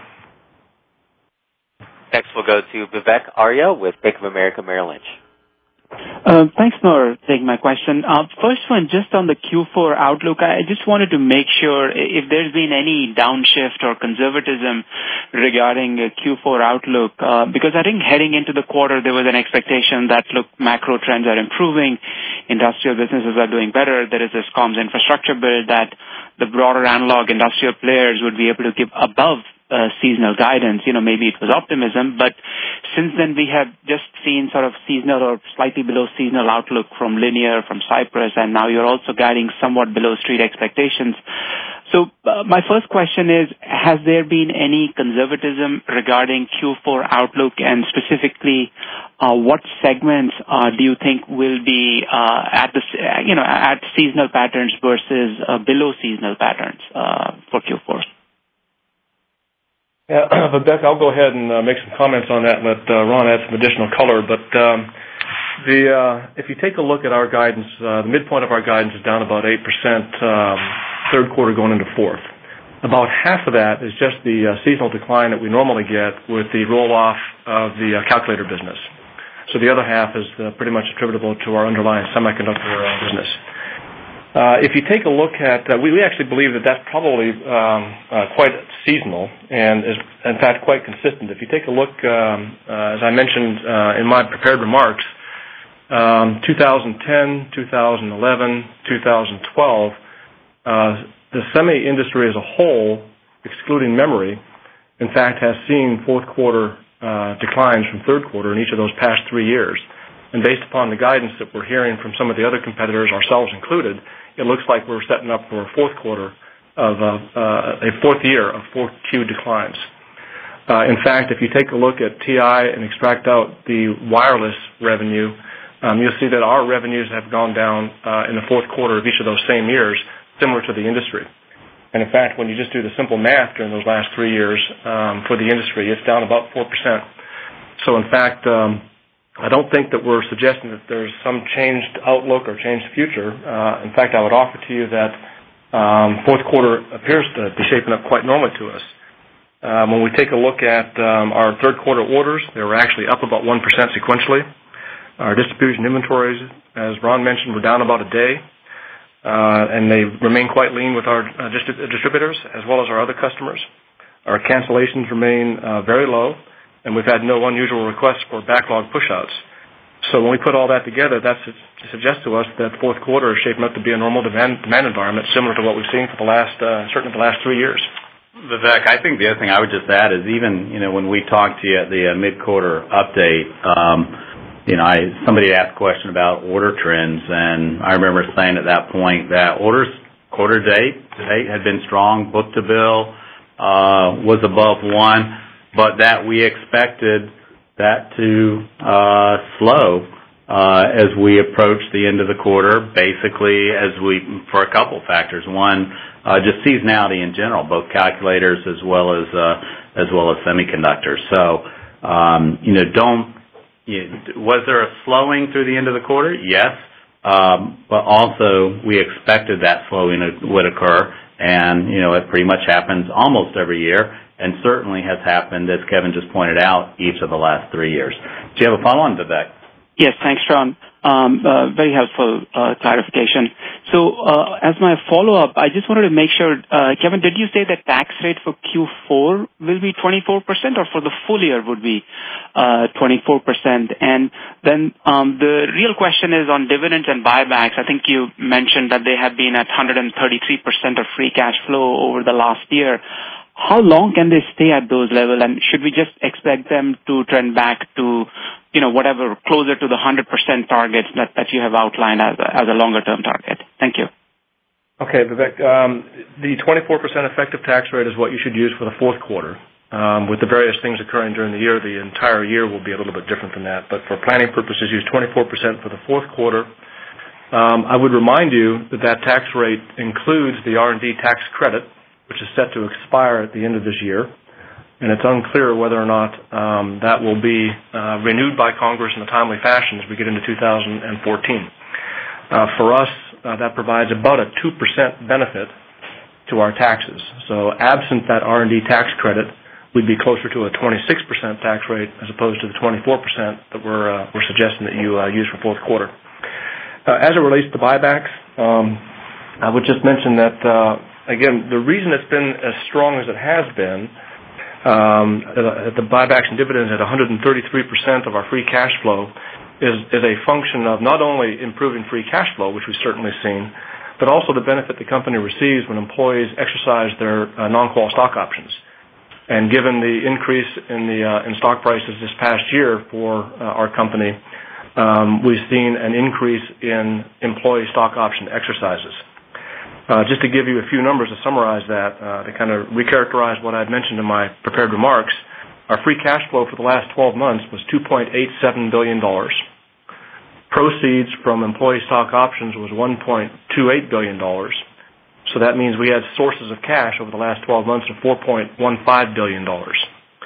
Next we'll go to Vivek Arya with Bank of America Merrill Lynch. Uh, thanks for taking my question. Uh, first one, just on the Q four outlook, I just wanted to make sure if there's been any downshift or conservatism regarding a Q four outlook, uh, because I think heading into the quarter there was an expectation that, look, macro trends are improving, industrial businesses are doing better, there is this comms infrastructure build that the broader analog industrial players would be able to give above Uh, seasonal guidance. You know, maybe it was optimism, but since then we have just seen sort of seasonal or slightly below seasonal outlook from Linear, from Cypress, and now you're also guiding somewhat below street expectations. So uh, my first question is, has there been any conservatism regarding Q four outlook, and specifically uh, what segments uh, do you think will be uh, at the, you know, at seasonal patterns versus uh, below seasonal patterns uh, for Q four? Yeah, Vivek, I'll go ahead and uh, make some comments on that and let uh, Ron add some additional color. But um, the uh, if you take a look at our guidance, uh, the midpoint of our guidance is down about eight percent um, third quarter going into fourth. About half of that is just the uh, seasonal decline that we normally get with the roll-off of the uh, calculator business. So the other half is uh, pretty much attributable to our underlying semiconductor uh, business. Uh, if you take a look at, uh, we, we actually believe that that's probably um, uh, quite seasonal and is, in fact, quite consistent. If you take a look, um, uh, as I mentioned uh, in my prepared remarks, um, two thousand ten, two thousand eleven, two thousand twelve, uh, the semi industry as a whole, excluding memory, in fact, has seen fourth quarter uh, declines from third quarter in each of those past three years. And based upon the guidance that we're hearing from some of the other competitors, ourselves included, it looks like we're setting up for a fourth quarter of uh, uh, a fourth year of fourth Q declines. Uh, in fact, if you take a look at T I and extract out the wireless revenue, um, you'll see that our revenues have gone down uh, in the fourth quarter of each of those same years, similar to the industry. And in fact, when you just do the simple math during those last three years um, for the industry, it's down about four percent. So in fact, um, I don't think that we're suggesting that there's some changed outlook or changed future. Uh, in fact, I would offer to you that um, fourth quarter appears to be shaping up quite normally to us. Um, when we take a look at um, our third quarter orders, they were actually up about one percent sequentially. Our distribution inventories, as Ron mentioned, were down about a day. Uh, and they remain quite lean with our uh, distri- distributors as well as our other customers. Our cancellations remain uh, very low, and we've had no unusual requests for backlog pushouts. So when we put all that together, that suggests to us that the fourth quarter is shaping up to be a normal demand, demand environment similar to what we've seen for the last, uh, certainly the last three years. Vivek, I think the other thing I would just add is even, you know, when we talked to you at the uh, mid-quarter update, um, You know, I, somebody asked a question about order trends, and I remember saying at that point that orders quarter date to date had been strong. Book to bill uh, was above one, but that we expected that to uh, slow uh, as we approach the end of the quarter. Basically, as we for a couple factors. One, uh, just seasonality in general, both calculators as well as uh, as well as semiconductors. So, um, you know, don't. Was there a slowing through the end of the quarter? Yes. Um, but also we expected that slowing would occur, and, you know, it pretty much happens almost every year, and certainly has happened, as Kevin just pointed out, each of the last three years. Do you have a follow-on, Vivek? Yes, thanks, Ron. Um, uh, very helpful uh, clarification. So uh, as my follow-up, I just wanted to make sure, uh, Kevin, did you say the tax rate for Q four will be twenty-four percent, or for the full year would be uh, twenty-four percent? And then um, the real question is on dividends and buybacks. I think you mentioned that they have been at one hundred thirty-three percent of free cash flow over the last year. How long can they stay at those levels, and should we just expect them to trend back to, you know, whatever, closer to the one hundred percent targets that, that you have outlined as a, as a longer-term target? Thank you. Okay, Vivek. Um, the twenty-four percent effective tax rate is what you should use for the fourth quarter. Um, with the various things occurring during the year, the entire year will be a little bit different than that. But for planning purposes, use twenty-four percent for the fourth quarter. Um, I would remind you that that tax rate includes the R and D tax credit, which is set to expire at the end of this year. And it's unclear whether or not um, that will be uh, renewed by Congress in a timely fashion as we get into two thousand fourteen. Uh, for us, uh, that provides about a two percent benefit to our taxes. So absent that R and D tax credit, we'd be closer to a twenty-six percent tax rate as opposed to the twenty-four percent that we're, uh, we're suggesting that you uh, use for fourth quarter. Uh, as it relates to buybacks, um, I would just mention that, uh, again, the reason it's been as strong as it has been, Um, the buybacks and dividends at one hundred thirty-three percent of our free cash flow is, is a function of not only improving free cash flow, which we've certainly seen, but also the benefit the company receives when employees exercise their uh, non-qual stock options. And given the increase in the uh, in stock prices this past year for uh, our company, um, we've seen an increase in employee stock option exercises. Uh, just to give you a few numbers to summarize that, uh, to kind of recharacterize what I'd mentioned in my prepared remarks, our free cash flow for the last twelve months was two point eight seven billion dollars. Proceeds from employee stock options was one point two eight billion dollars. So that means we had sources of cash over the last twelve months of four point one five billion dollars.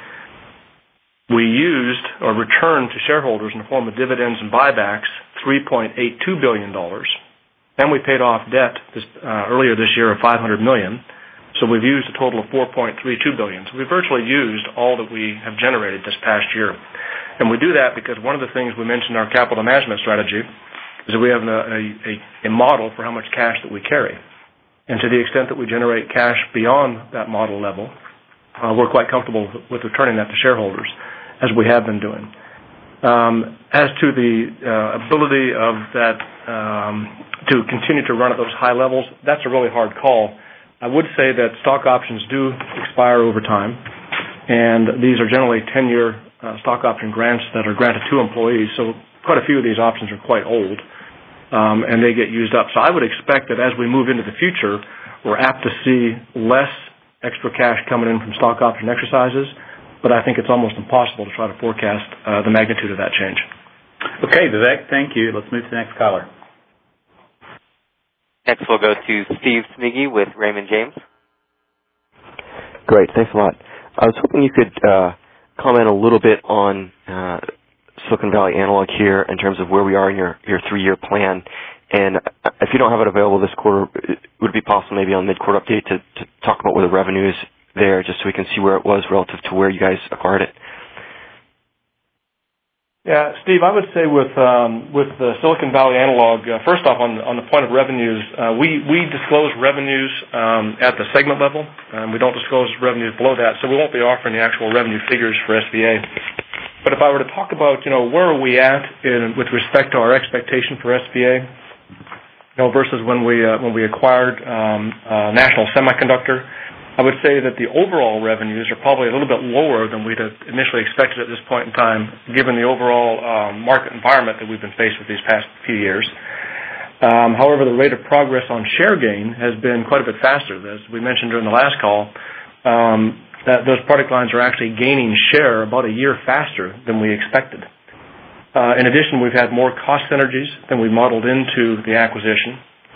We used or returned to shareholders in the form of dividends and buybacks three point eight two billion dollars. And we paid off debt this, uh, earlier this year of five hundred million dollars. So we've used a total of four point three two billion dollars. So we've virtually used all that we have generated this past year. And we do that because one of the things we mentioned in our capital management strategy is that we have a, a, a model for how much cash that we carry. And to the extent that we generate cash beyond that model level, uh, we're quite comfortable with returning that to shareholders, as we have been doing. Um, as to the uh, ability of that um, to continue to run at those high levels, that's a really hard call. I would say that stock options do expire over time, and these are generally ten-year uh, stock option grants that are granted to employees, so quite a few of these options are quite old, um, and they get used up. So I would expect that as we move into the future, we're apt to see less extra cash coming in from stock option exercises, but I think it's almost impossible to try to forecast uh, the magnitude of that change. Okay, Vivek, thank you. Let's move to the next caller. Next, we'll go to Steve Smiggy with Raymond James. Great. Thanks a lot. I was hoping you could uh, comment a little bit on uh, Silicon Valley Analog here in terms of where we are in your, your three-year plan. And if you don't have it available this quarter, would it be possible maybe on mid-quarter update to, to talk about where the revenue is there just so we can see where it was relative to where you guys acquired it? Yeah, Steve, I would say with um, with the Silicon Valley Analog, uh, first off, on, on the point of revenues, uh, we, we disclose revenues um, at the segment level, and we don't disclose revenues below that, so we won't be offering the actual revenue figures for S V A. But if I were to talk about, you know, where are we at in, with respect to our expectation for S V A, you know, versus when we uh, when we acquired um, uh, National Semiconductor, I would say that the overall revenues are probably a little bit lower than we'd have initially expected at this point in time, given the overall um, market environment that we've been faced with these past few years. Um, however, the rate of progress on share gain has been quite a bit faster. As we mentioned during the last call, um, that those product lines are actually gaining share about a year faster than we expected. Uh, in addition, we've had more cost synergies than we modeled into the acquisition.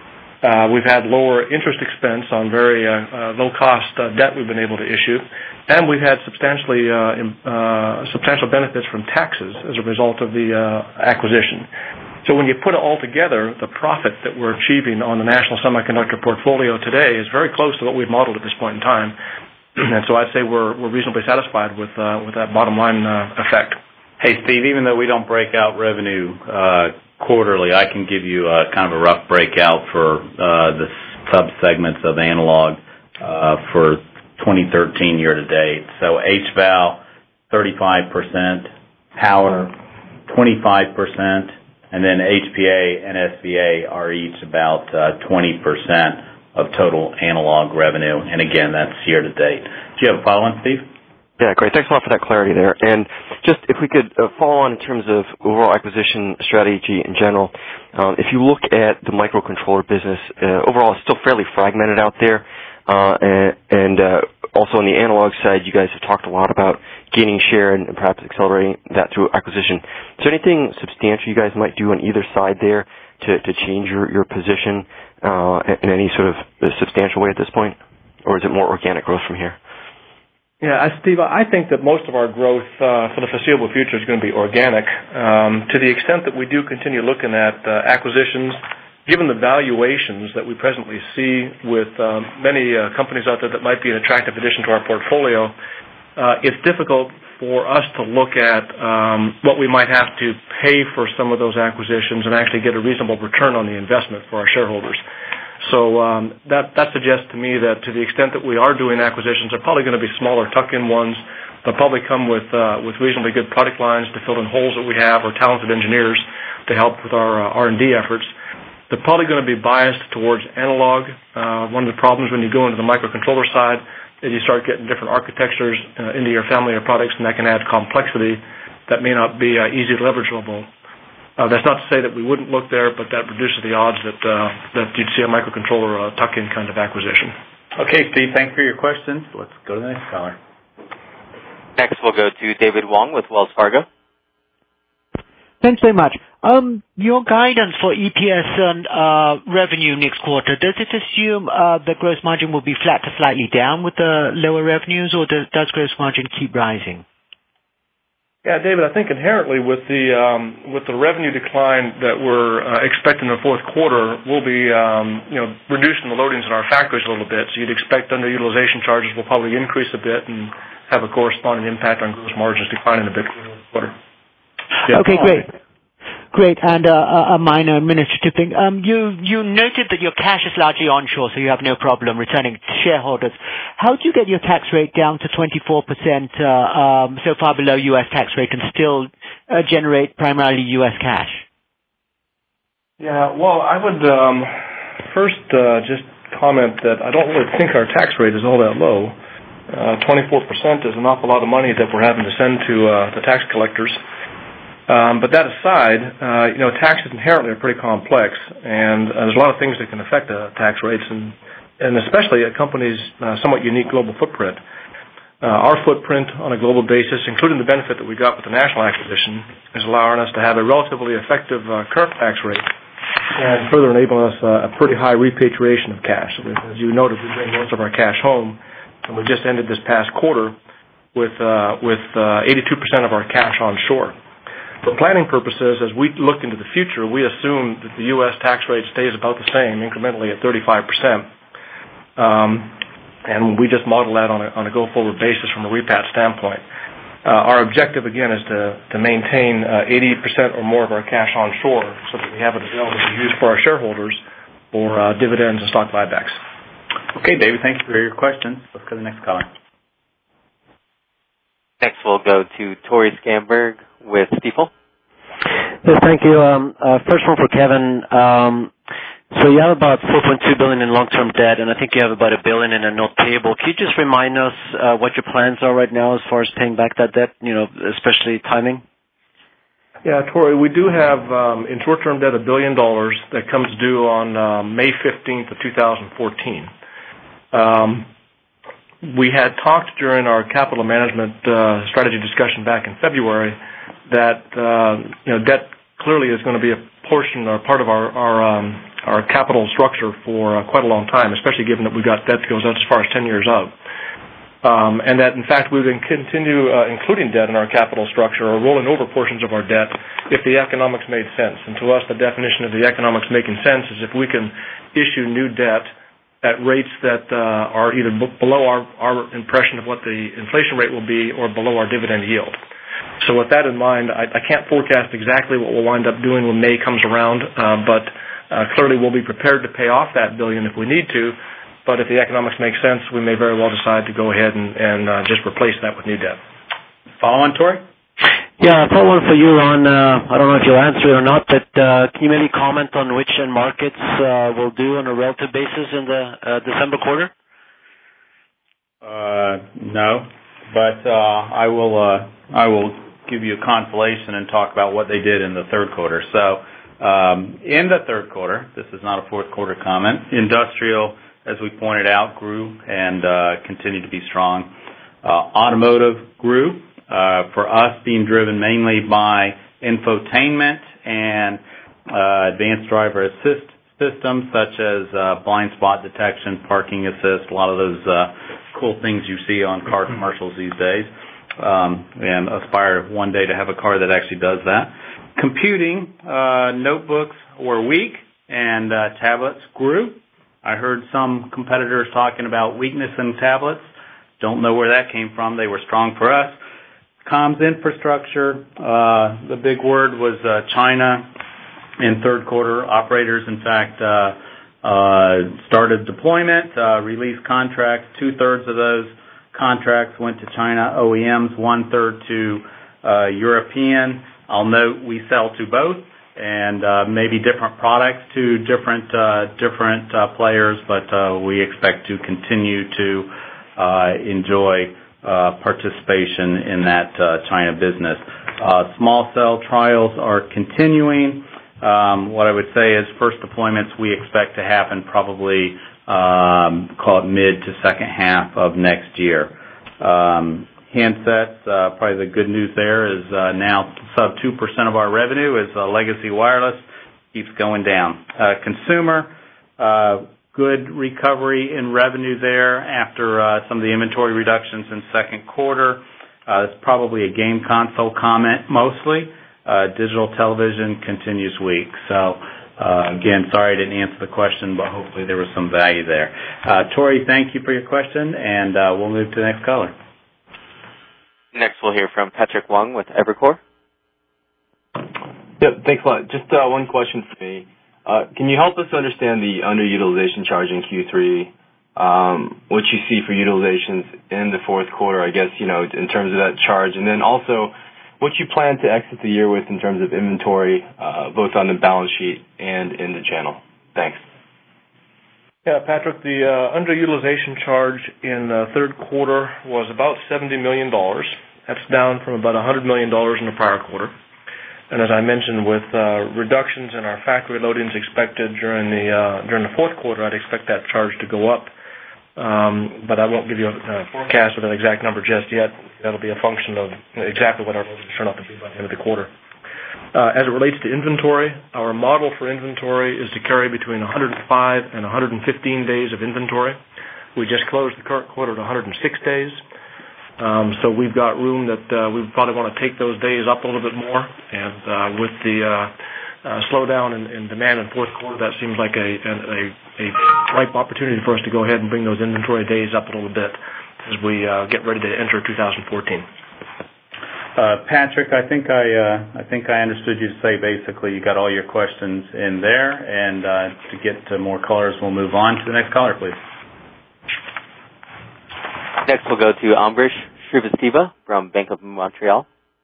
Uh, we've had lower interest expense on very uh, uh, low-cost uh, debt we've been able to issue, and we've had substantially uh, uh, substantial benefits from taxes as a result of the uh, acquisition. So when you put it all together, the profit that we're achieving on the National Semiconductor portfolio today is very close to what we've modeled at this point in time, and so I'd say we're we're reasonably satisfied with uh, with that bottom line uh, effect. Hey, Steve, even though we don't break out revenue uh, quarterly, I can give you a, kind of a rough breakout for uh, the sub-segments of analog uh, for twenty thirteen year-to-date. So H V A L, thirty-five percent, power, twenty-five percent, and then H P A and S V A are each about uh, twenty percent of total analog revenue. And again, that's year-to-date. Do you have a follow-on, Steve? Yeah, great. Thanks a lot for that clarity there. And just if we could uh, follow on in terms of overall acquisition strategy in general, um, if you look at the microcontroller business, uh, overall it's still fairly fragmented out there. Uh, and and uh, also on the analog side, you guys have talked a lot about gaining share and, and perhaps accelerating that through acquisition. Is there anything substantial you guys might do on either side there to, to change your, your position uh, in any sort of substantial way at this point? Or is it more organic growth from here? Yeah, Steve, I think that most of our growth uh, for the foreseeable future is going to be organic. Um, to the extent that we do continue looking at uh, acquisitions, given the valuations that we presently see with um, many uh, companies out there that might be an attractive addition to our portfolio, uh, it's difficult for us to look at um, what we might have to pay for some of those acquisitions and actually get a reasonable return on the investment for our shareholders. So um, that, that suggests to me that to the extent that we are doing acquisitions, they're probably going to be smaller tuck-in ones. They'll probably come with uh, with reasonably good product lines to fill in holes that we have or talented engineers to help with our uh, R and D efforts. They're probably going to be biased towards analog. Uh, one of the problems when you go into the microcontroller side is you start getting different architectures uh, into your family of products, and that can add complexity that may not be uh, easily leverageable. Uh, that's not to say that we wouldn't look there, but that reduces the odds that uh, that you'd see a microcontroller uh, tuck-in kind of acquisition. Okay, Steve, thanks for your questions. Let's go to the next caller. Next, we'll go to David Wong with Wells Fargo. Thanks very much. Um, your guidance for E P S and uh, revenue next quarter, does it assume uh, the gross margin will be flat to slightly down with the lower revenues, or does, does gross margin keep rising? Yeah, David, I think inherently with the um, with the revenue decline that we're uh, expecting in the fourth quarter, we'll be um, you know reducing the loadings in our factories a little bit. So you'd expect underutilization charges will probably increase a bit and have a corresponding impact on gross margins declining a bit in the quarter. Yeah. Okay, great. Great, and uh, a minor administrative thing. Um, you you noted that your cash is largely onshore, so you have no problem returning to shareholders. How do you get your tax rate down to twenty-four percent, uh, um, so far below U S tax rate, and still uh, generate primarily U S cash? Yeah, well, I would um, first uh, just comment that I don't really think our tax rate is all that low. Uh, twenty-four percent is an awful lot of money that we're having to send to uh, the tax collectors. Um, but that aside, uh, you know, taxes inherently are pretty complex, and uh, there's a lot of things that can affect the tax rates, and, and especially a company's uh, somewhat unique global footprint. Uh, our footprint on a global basis, including the benefit that we got with the national acquisition, is allowing us to have a relatively effective uh, current tax rate and further enabling us uh, a pretty high repatriation of cash. So as you noted, we bring most of our cash home. and we just ended this past quarter with uh, with uh, eighty-two percent of our cash onshore. For planning purposes, as we look into the future, we assume that the U S tax rate stays about the same, incrementally at thirty-five percent. Um, and we just model that on a, on a go-forward basis from a repat standpoint. Uh, our objective, again, is to, to maintain uh, eighty percent or more of our cash onshore so that we have it available to use for our shareholders for uh, dividends and stock buybacks. Okay, David, thank you for your questions. Let's go to the next caller. Next, we'll go to Tore Svanberg with Stifel. Yes, thank you. Um, uh, first one for Kevin. Um, so you have about four point two billion dollars in long-term debt, and I think you have about a billion in a note payable. Can you just remind us uh, what your plans are right now as far as paying back that debt, you know, especially timing? Yeah, Tori, we do have um, in short-term debt a billion dollars that comes due on uh, May fifteenth of two thousand fourteen. Um, we had talked during our capital management uh, strategy discussion back in February that uh, you know debt clearly is going to be a portion or part of our our, um, our capital structure for uh, quite a long time, especially given that we've got debt that goes out as far as ten years out. Um, and that, in fact, we would continue uh, including debt in our capital structure or rolling over portions of our debt if the economics made sense. And to us, the definition of the economics making sense is if we can issue new debt at rates that uh, are either b- below our, our impression of what the inflation rate will be or below our dividend yield. So with that in mind, I, I can't forecast exactly what we'll wind up doing when May comes around, uh, but uh, clearly we'll be prepared to pay off that billion if we need to. But if the economics make sense, we may very well decide to go ahead and, and uh, just replace that with new debt. Follow on, Tori? Yeah, a follow one for you, Ron. Uh, I don't know if you'll answer it or not, but uh, can you maybe comment on which end markets uh, will do on a relative basis in the uh, December quarter? Uh, no, but uh, I will. Uh, I will give you a consolation and talk about what they did in the third quarter. So, um, in the third quarter, this is not a fourth quarter comment. Industrial, as we pointed out, grew and uh, continued to be strong. Uh, automotive grew. Uh, for us, being driven mainly by infotainment and uh, advanced driver assist systems such as uh, blind spot detection, parking assist, a lot of those uh, cool things you see on car commercials these days, um, and aspire one day to have a car that actually does that. Computing, uh, notebooks were weak and uh, tablets grew. I heard some competitors talking about weakness in tablets. Don't know where that came from. They were strong for us. Comms infrastructure, uh, the big word was uh, China in third quarter. Operators, in fact, uh, uh, started deployment, uh, released contracts. Two-thirds of those contracts went to China O E Ms, one-third to uh, European. I'll note we sell to both and uh, maybe different products to different uh, different uh, players, but uh, we expect to continue to uh, enjoy Uh, participation in that uh, China business. Uh, small cell trials are continuing. Um, what I would say is first deployments we expect to happen probably um, call it mid to second half of next year. Um, handsets, uh, probably the good news there is uh, now sub two percent of our revenue is uh, legacy wireless, keeps going down. Uh, consumer, uh, good recovery in revenue there after uh, some of the inventory reductions in second quarter. Uh, it's probably a game console comment mostly. Uh, digital television continues weak. So, uh, again, sorry I didn't answer the question, but hopefully there was some value there. Uh, Tori, thank you for your question, and uh, we'll move to the next caller. Next, we'll hear from Patrick Wong with Evercore. Yep, thanks a lot. Just uh, one question for me. Uh, can you help us understand the underutilization charge in Q three, um, what you see for utilizations in the fourth quarter, I guess, you know, in terms of that charge, and then also what you plan to exit the year with in terms of inventory, uh, both on the balance sheet and in the channel? Thanks. Yeah, Patrick, the uh, underutilization charge in the third quarter was about seventy million dollars. That's down from about one hundred million dollars in the prior quarter. And as I mentioned, with uh, reductions in our factory loadings expected during the uh, during the fourth quarter, I'd expect that charge to go up. Um, but I won't give you a uh, forecast with an exact number just yet. That'll be a function of exactly what our loadings turn out to be by the end of the quarter. Uh, as it relates to inventory, our model for inventory is to carry between one hundred five and one hundred fifteen days of inventory. We just closed the current quarter at one hundred six days. Um, so we've got room that uh, we probably want to take those days up a little bit more. And uh, with the uh, uh, slowdown in, in demand in fourth quarter, that seems like a, a, a ripe opportunity for us to go ahead and bring those inventory days up a little bit as we uh, get ready to enter two thousand fourteen. Uh, Patrick, I think I uh, I think I understood you to say basically you got all your questions in there, and uh, to get to more callers, we'll move on to the next caller, please. Next, we'll go to Ambrish Srivastava from Bank of Montreal.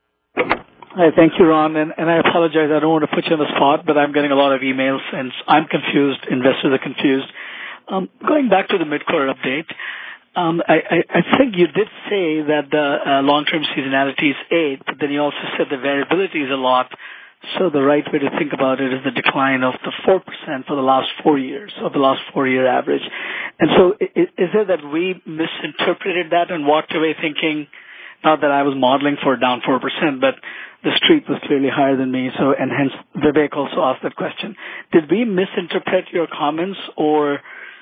Hi, thank you, Ron, and, and I apologize. I don't want to put you on the spot, but I'm getting a lot of emails, and I'm confused. Investors are confused. Um, going back to the mid-quarter update, um, I, I, I think you did say that the uh, long-term seasonality is eight, but then you also said the variability is a lot. So the right way to think about it is the decline of the four percent for the last four years, of the last four-year average. And so is, is it that we misinterpreted that and walked away thinking, not that I was modeling for down four percent, but the street was clearly higher than me, so and hence Vivek also asked that question. Did we misinterpret your comments, or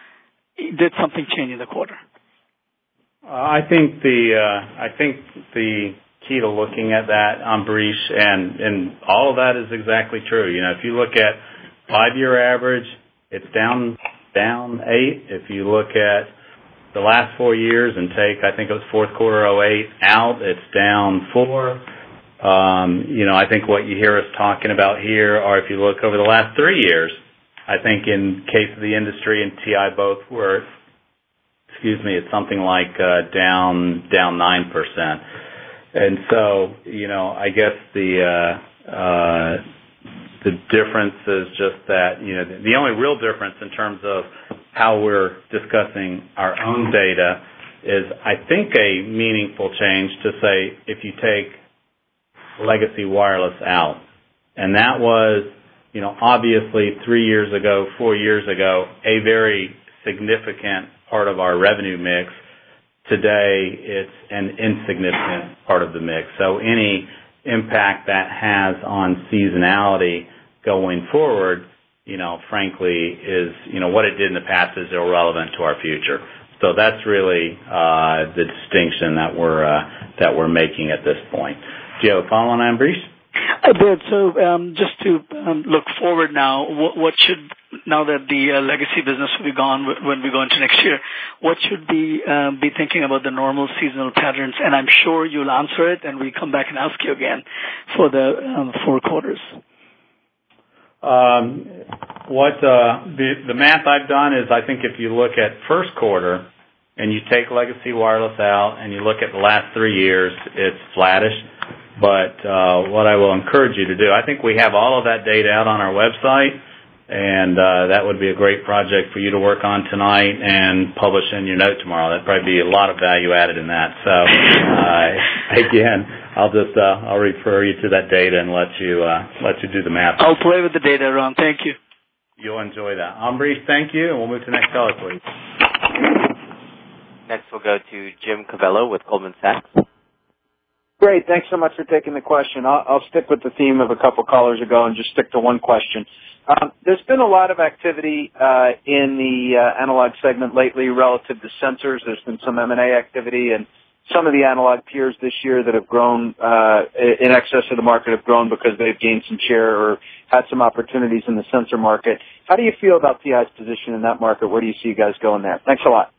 did something change in the quarter? Uh, I think the uh, I think the key to looking at that, Ambrish, and, and all of that is exactly true. You know, if you look at five-year average, it's down down eight. If you look at the last four years and take, I think it was fourth quarter oh eight out, it's down four. Um, you know, I think what you hear us talking about here, or if you look over the last three years, I think in case of the industry and T I both were, excuse me, it's something like uh, down down nine percent. And so, you know, I guess the uh, uh, the difference is just that, you know, the, the only real difference in terms of how we're discussing our own data is, I think, a meaningful change to say if you take legacy wireless out. And that was, you know, obviously three years ago, four years ago, a very significant part of our revenue mix. Today, it's an insignificant part of the mix. So any impact that has on seasonality going forward, you know, frankly, is, you know, what it did in the past is irrelevant to our future. So that's really uh, the distinction that we're uh, that we're making at this point. Do you have a follow-on, Ambrish? I did. So um, just to um, look forward now, what, what should, now that the uh, legacy business will be gone when we go into next year, what should we uh, be thinking about the normal seasonal patterns? And I'm sure you'll answer it, and we come back and ask you again for the um, four quarters. Um, what uh, the, the math I've done is, I think if you look at first quarter and you take legacy wireless out and you look at the last three years, it's flattish. But uh, what I will encourage you to do, I think we have all of that data out on our website, and uh, that would be a great project for you to work on tonight and publish in your note tomorrow. That'd probably be a lot of value added in that. So uh, again, I'll just uh, I'll refer you to that data and let you uh, let you do the math. I'll play with the data, Ron. Thank you. You'll enjoy that. Ambrish, thank you, and we'll move to the next caller, please. Next, we'll go to Jim Covello with Goldman Sachs. Great. Thanks so much for taking the question. I'll, I'll stick with the theme of a couple callers ago and just stick to one question. Um, there's been a lot of activity uh, in the uh, analog segment lately relative to sensors. There's been some M and A activity, and some of the analog peers this year that have grown uh, in excess of the market have grown because they've gained some share or had some opportunities in the sensor market. How do you feel about T I's position in that market? Where do you see you guys going there? Thanks a lot.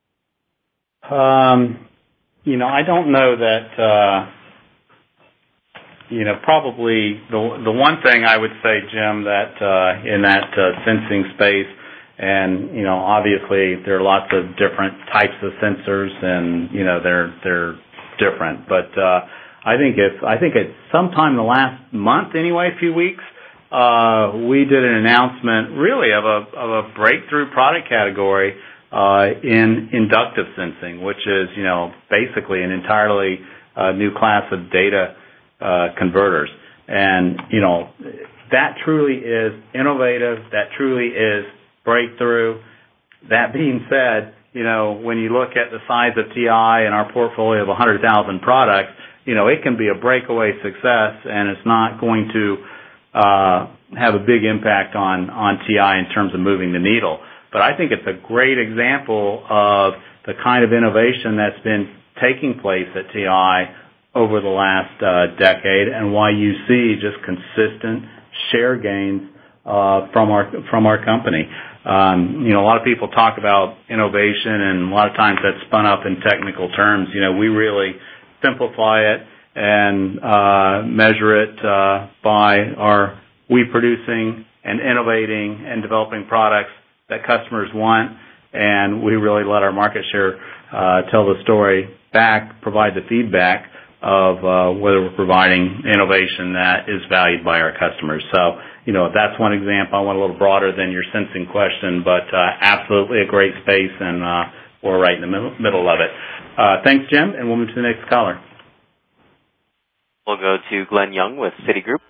Um. You know, I don't know that, uh, you know, probably the the one thing I would say, Jim, that uh, in that uh, sensing space, and, you know, obviously there are lots of different types of sensors and, you know, they're they're different. But uh, I think if, I think at sometime in the last month anyway, a few weeks, uh, we did an announcement really of a of a breakthrough product category Uh, in inductive sensing, which is, you know, basically an entirely uh, new class of data uh, converters. And, you know, that truly is innovative. That truly is breakthrough. That being said, you know, when you look at the size of T I and our portfolio of one hundred thousand products, you know, it can be a breakaway success, and it's not going to uh, have a big impact on, on T I in terms of moving the needle. But I think it's a great example of the kind of innovation that's been taking place at T I over the last uh, decade, and why you see just consistent share gains uh, from our from our company. Um, you know, a lot of people talk about innovation, and a lot of times that's spun up in technical terms. You know, we really simplify it and uh, measure it uh, by our we producing and innovating and developing products that customers want, and we really let our market share uh, tell the story back, provide the feedback of uh, whether we're providing innovation that is valued by our customers. So, you know, that's one example. I went a little broader than your sensing question, but uh, absolutely a great space, and uh, we're right in the middle, middle of it. Uh, thanks, Jim, and we'll move to the next caller. We'll go to Glenn Young with Citigroup.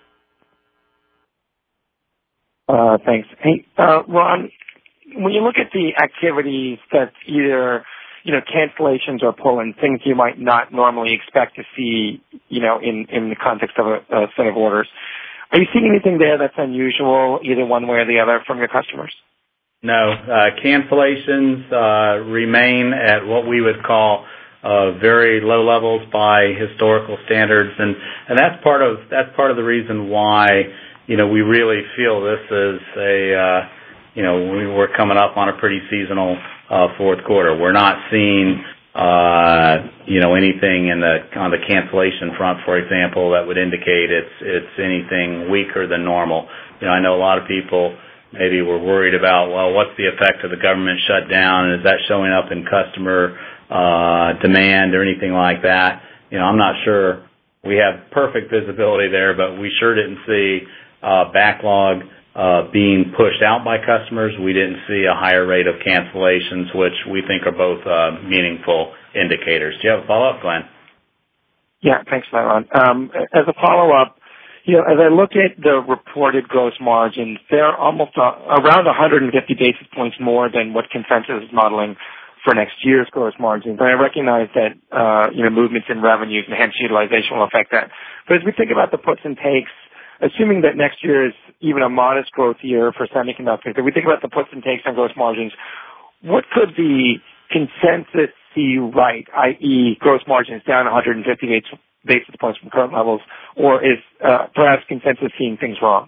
Uh, thanks. Hey, uh, Ron, when you look at the activities that's either, you know, cancellations or pull-in, things you might not normally expect to see, you know, in, in the context of a, a set of orders, are you seeing anything there that's unusual, either one way or the other, from your customers? No. Uh, cancellations uh, remain at what we would call uh, very low levels by historical standards, and, and that's part of that's part of the reason why, you know, we really feel this is a, uh, you know, we we're coming up on a pretty seasonal uh, fourth quarter. We're not seeing, uh, you know, anything in the on the cancellation front, for example, that would indicate it's it's anything weaker than normal. You know, I know a lot of people maybe were worried about, well, what's the effect of the government shutdown, and is that showing up in customer uh, demand or anything like that? You know, I'm not sure. We have perfect visibility there, but we sure didn't see uh, backlog uh, being pushed out by customers. We didn't see a higher rate of cancellations, which we think are both uh, meaningful indicators. Do you have a follow-up, Glenn? Yeah, thanks, Ron. Um, as a follow-up, you know, as I look at the reported gross margins, they're almost uh, around one hundred fifty basis points more than what consensus is modeling for next year's gross margins. And I recognize that, uh, you know, movements in revenues and hence utilization will affect that. But as we think about the puts and takes, assuming that next year is even a modest growth year for semiconductors, if we think about the puts and takes on gross margins, what could the consensus see right, that is gross margins down one hundred fifty basis points from current levels, or is uh, perhaps consensus seeing things wrong?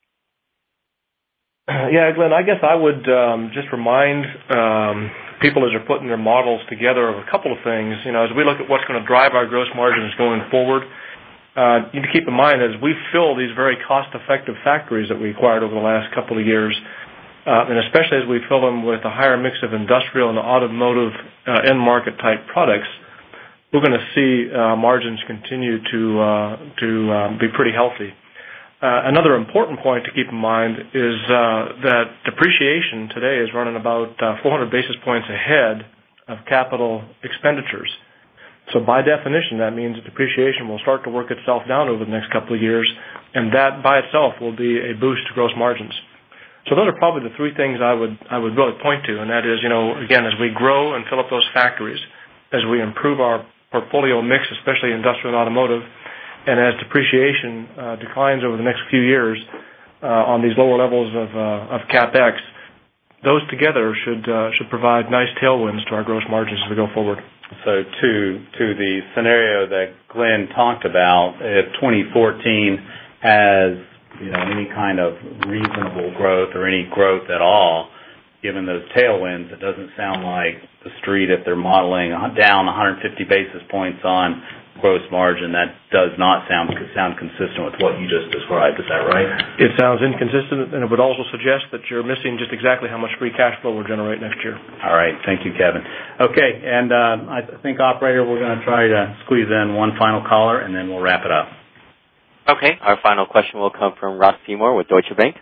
Yeah, Glenn, I guess I would um, just remind um, people as they're putting their models together of a couple of things. You know, as we look at what's going to drive our gross margins going forward, uh, you need to keep in mind as we fill these very cost-effective factories that we acquired over the last couple of years, uh, and especially as we fill them with a higher mix of industrial and automotive uh, end-market type products, we're going to see uh, margins continue to uh, to uh, be pretty healthy. Uh, another important point to keep in mind is uh, that depreciation today is running about uh, four hundred basis points ahead of capital expenditures. So by definition, that means that depreciation will start to work itself down over the next couple of years, and that by itself will be a boost to gross margins. So those are probably the three things I would I would really point to, and that is, you know, again, as we grow and fill up those factories, as we improve our portfolio mix, especially industrial and automotive, and as depreciation uh, declines over the next few years uh, on these lower levels of, uh, of CapEx, those together should uh, should provide nice tailwinds to our gross margins as we go forward. So to to the scenario that Glenn talked about, if twenty fourteen has, you know, any kind of reasonable growth or any growth at all, given those tailwinds, it doesn't sound like the street, if they're modeling down one hundred fifty basis points on gross margin, that does not sound sound consistent with what you just described. Is that right? It sounds inconsistent, and it would also suggest that you're missing just exactly how much free cash flow we'll generate next year. All right. Thank you, Kevin. Okay, and uh, I think, operator, we're going to try to squeeze in one final caller, and then we'll wrap it up. Okay. Our final question will come from Ross Seymour with Deutsche Bank.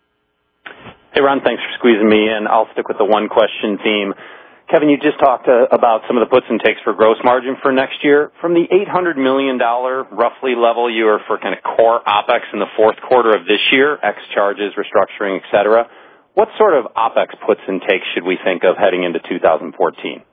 Hey, Ron, thanks for squeezing me in. I'll stick with the one-question theme. Kevin, you just talked uh, about some of the puts and takes for gross margin for next year. From the eight hundred million dollars roughly level you are for kind of core OPEX in the fourth quarter of this year, X charges, restructuring, et cetera, what sort of OPEX puts and takes should we think of heading into two thousand fourteen?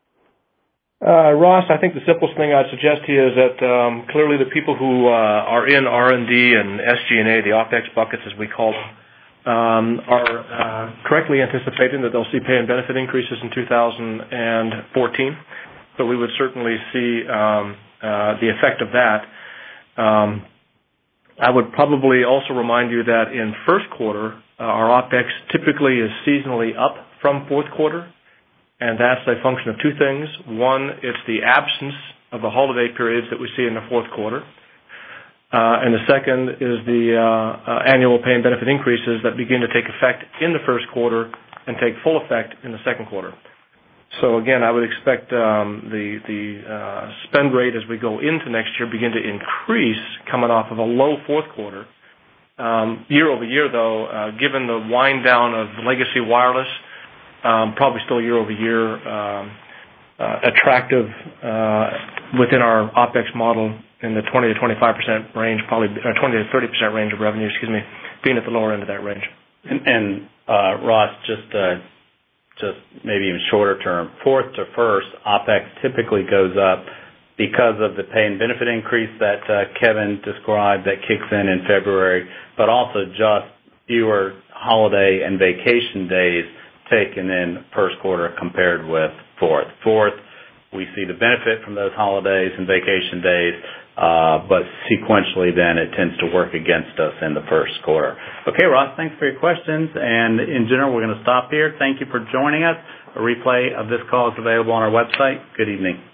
Uh, Ross, I think the simplest thing I'd suggest to you is that um, clearly the people who uh, are in R and D and S G and A, the OPEX buckets as we call them, um, are uh, correctly anticipating that they'll see pay and benefit increases in two thousand fourteen. So we would certainly see um, uh, the effect of that. Um, I would probably also remind you that in first quarter, uh, our OpEx typically is seasonally up from fourth quarter, and that's a function of two things. One, it's the absence of the holiday periods that we see in the fourth quarter. Uh, and the second is the uh, uh, annual pay and benefit increases that begin to take effect in the first quarter and take full effect in the second quarter. So again, I would expect um, the, the uh, spend rate as we go into next year begin to increase coming off of a low fourth quarter. Um, year over year, though, uh, given the wind down of legacy wireless, um, probably still year over year um, uh, attractive uh, within our OpEx model in the twenty to twenty-five percent range, probably or twenty to thirty percent range of revenue, excuse me, being at the lower end of that range. And, and uh, Ross, just uh, just maybe even shorter term, fourth to first, OpEx typically goes up because of the pay and benefit increase that uh, Kevin described that kicks in in February, but also just fewer holiday and vacation days taken in first quarter compared with fourth. Fourth, we see the benefit from those holidays and vacation days, uh, but sequentially then it tends to work against us in the first quarter. Okay, Ross, thanks for your questions. And in general, we're going to stop here. Thank you for joining us. A replay of this call is available on our website. Good evening.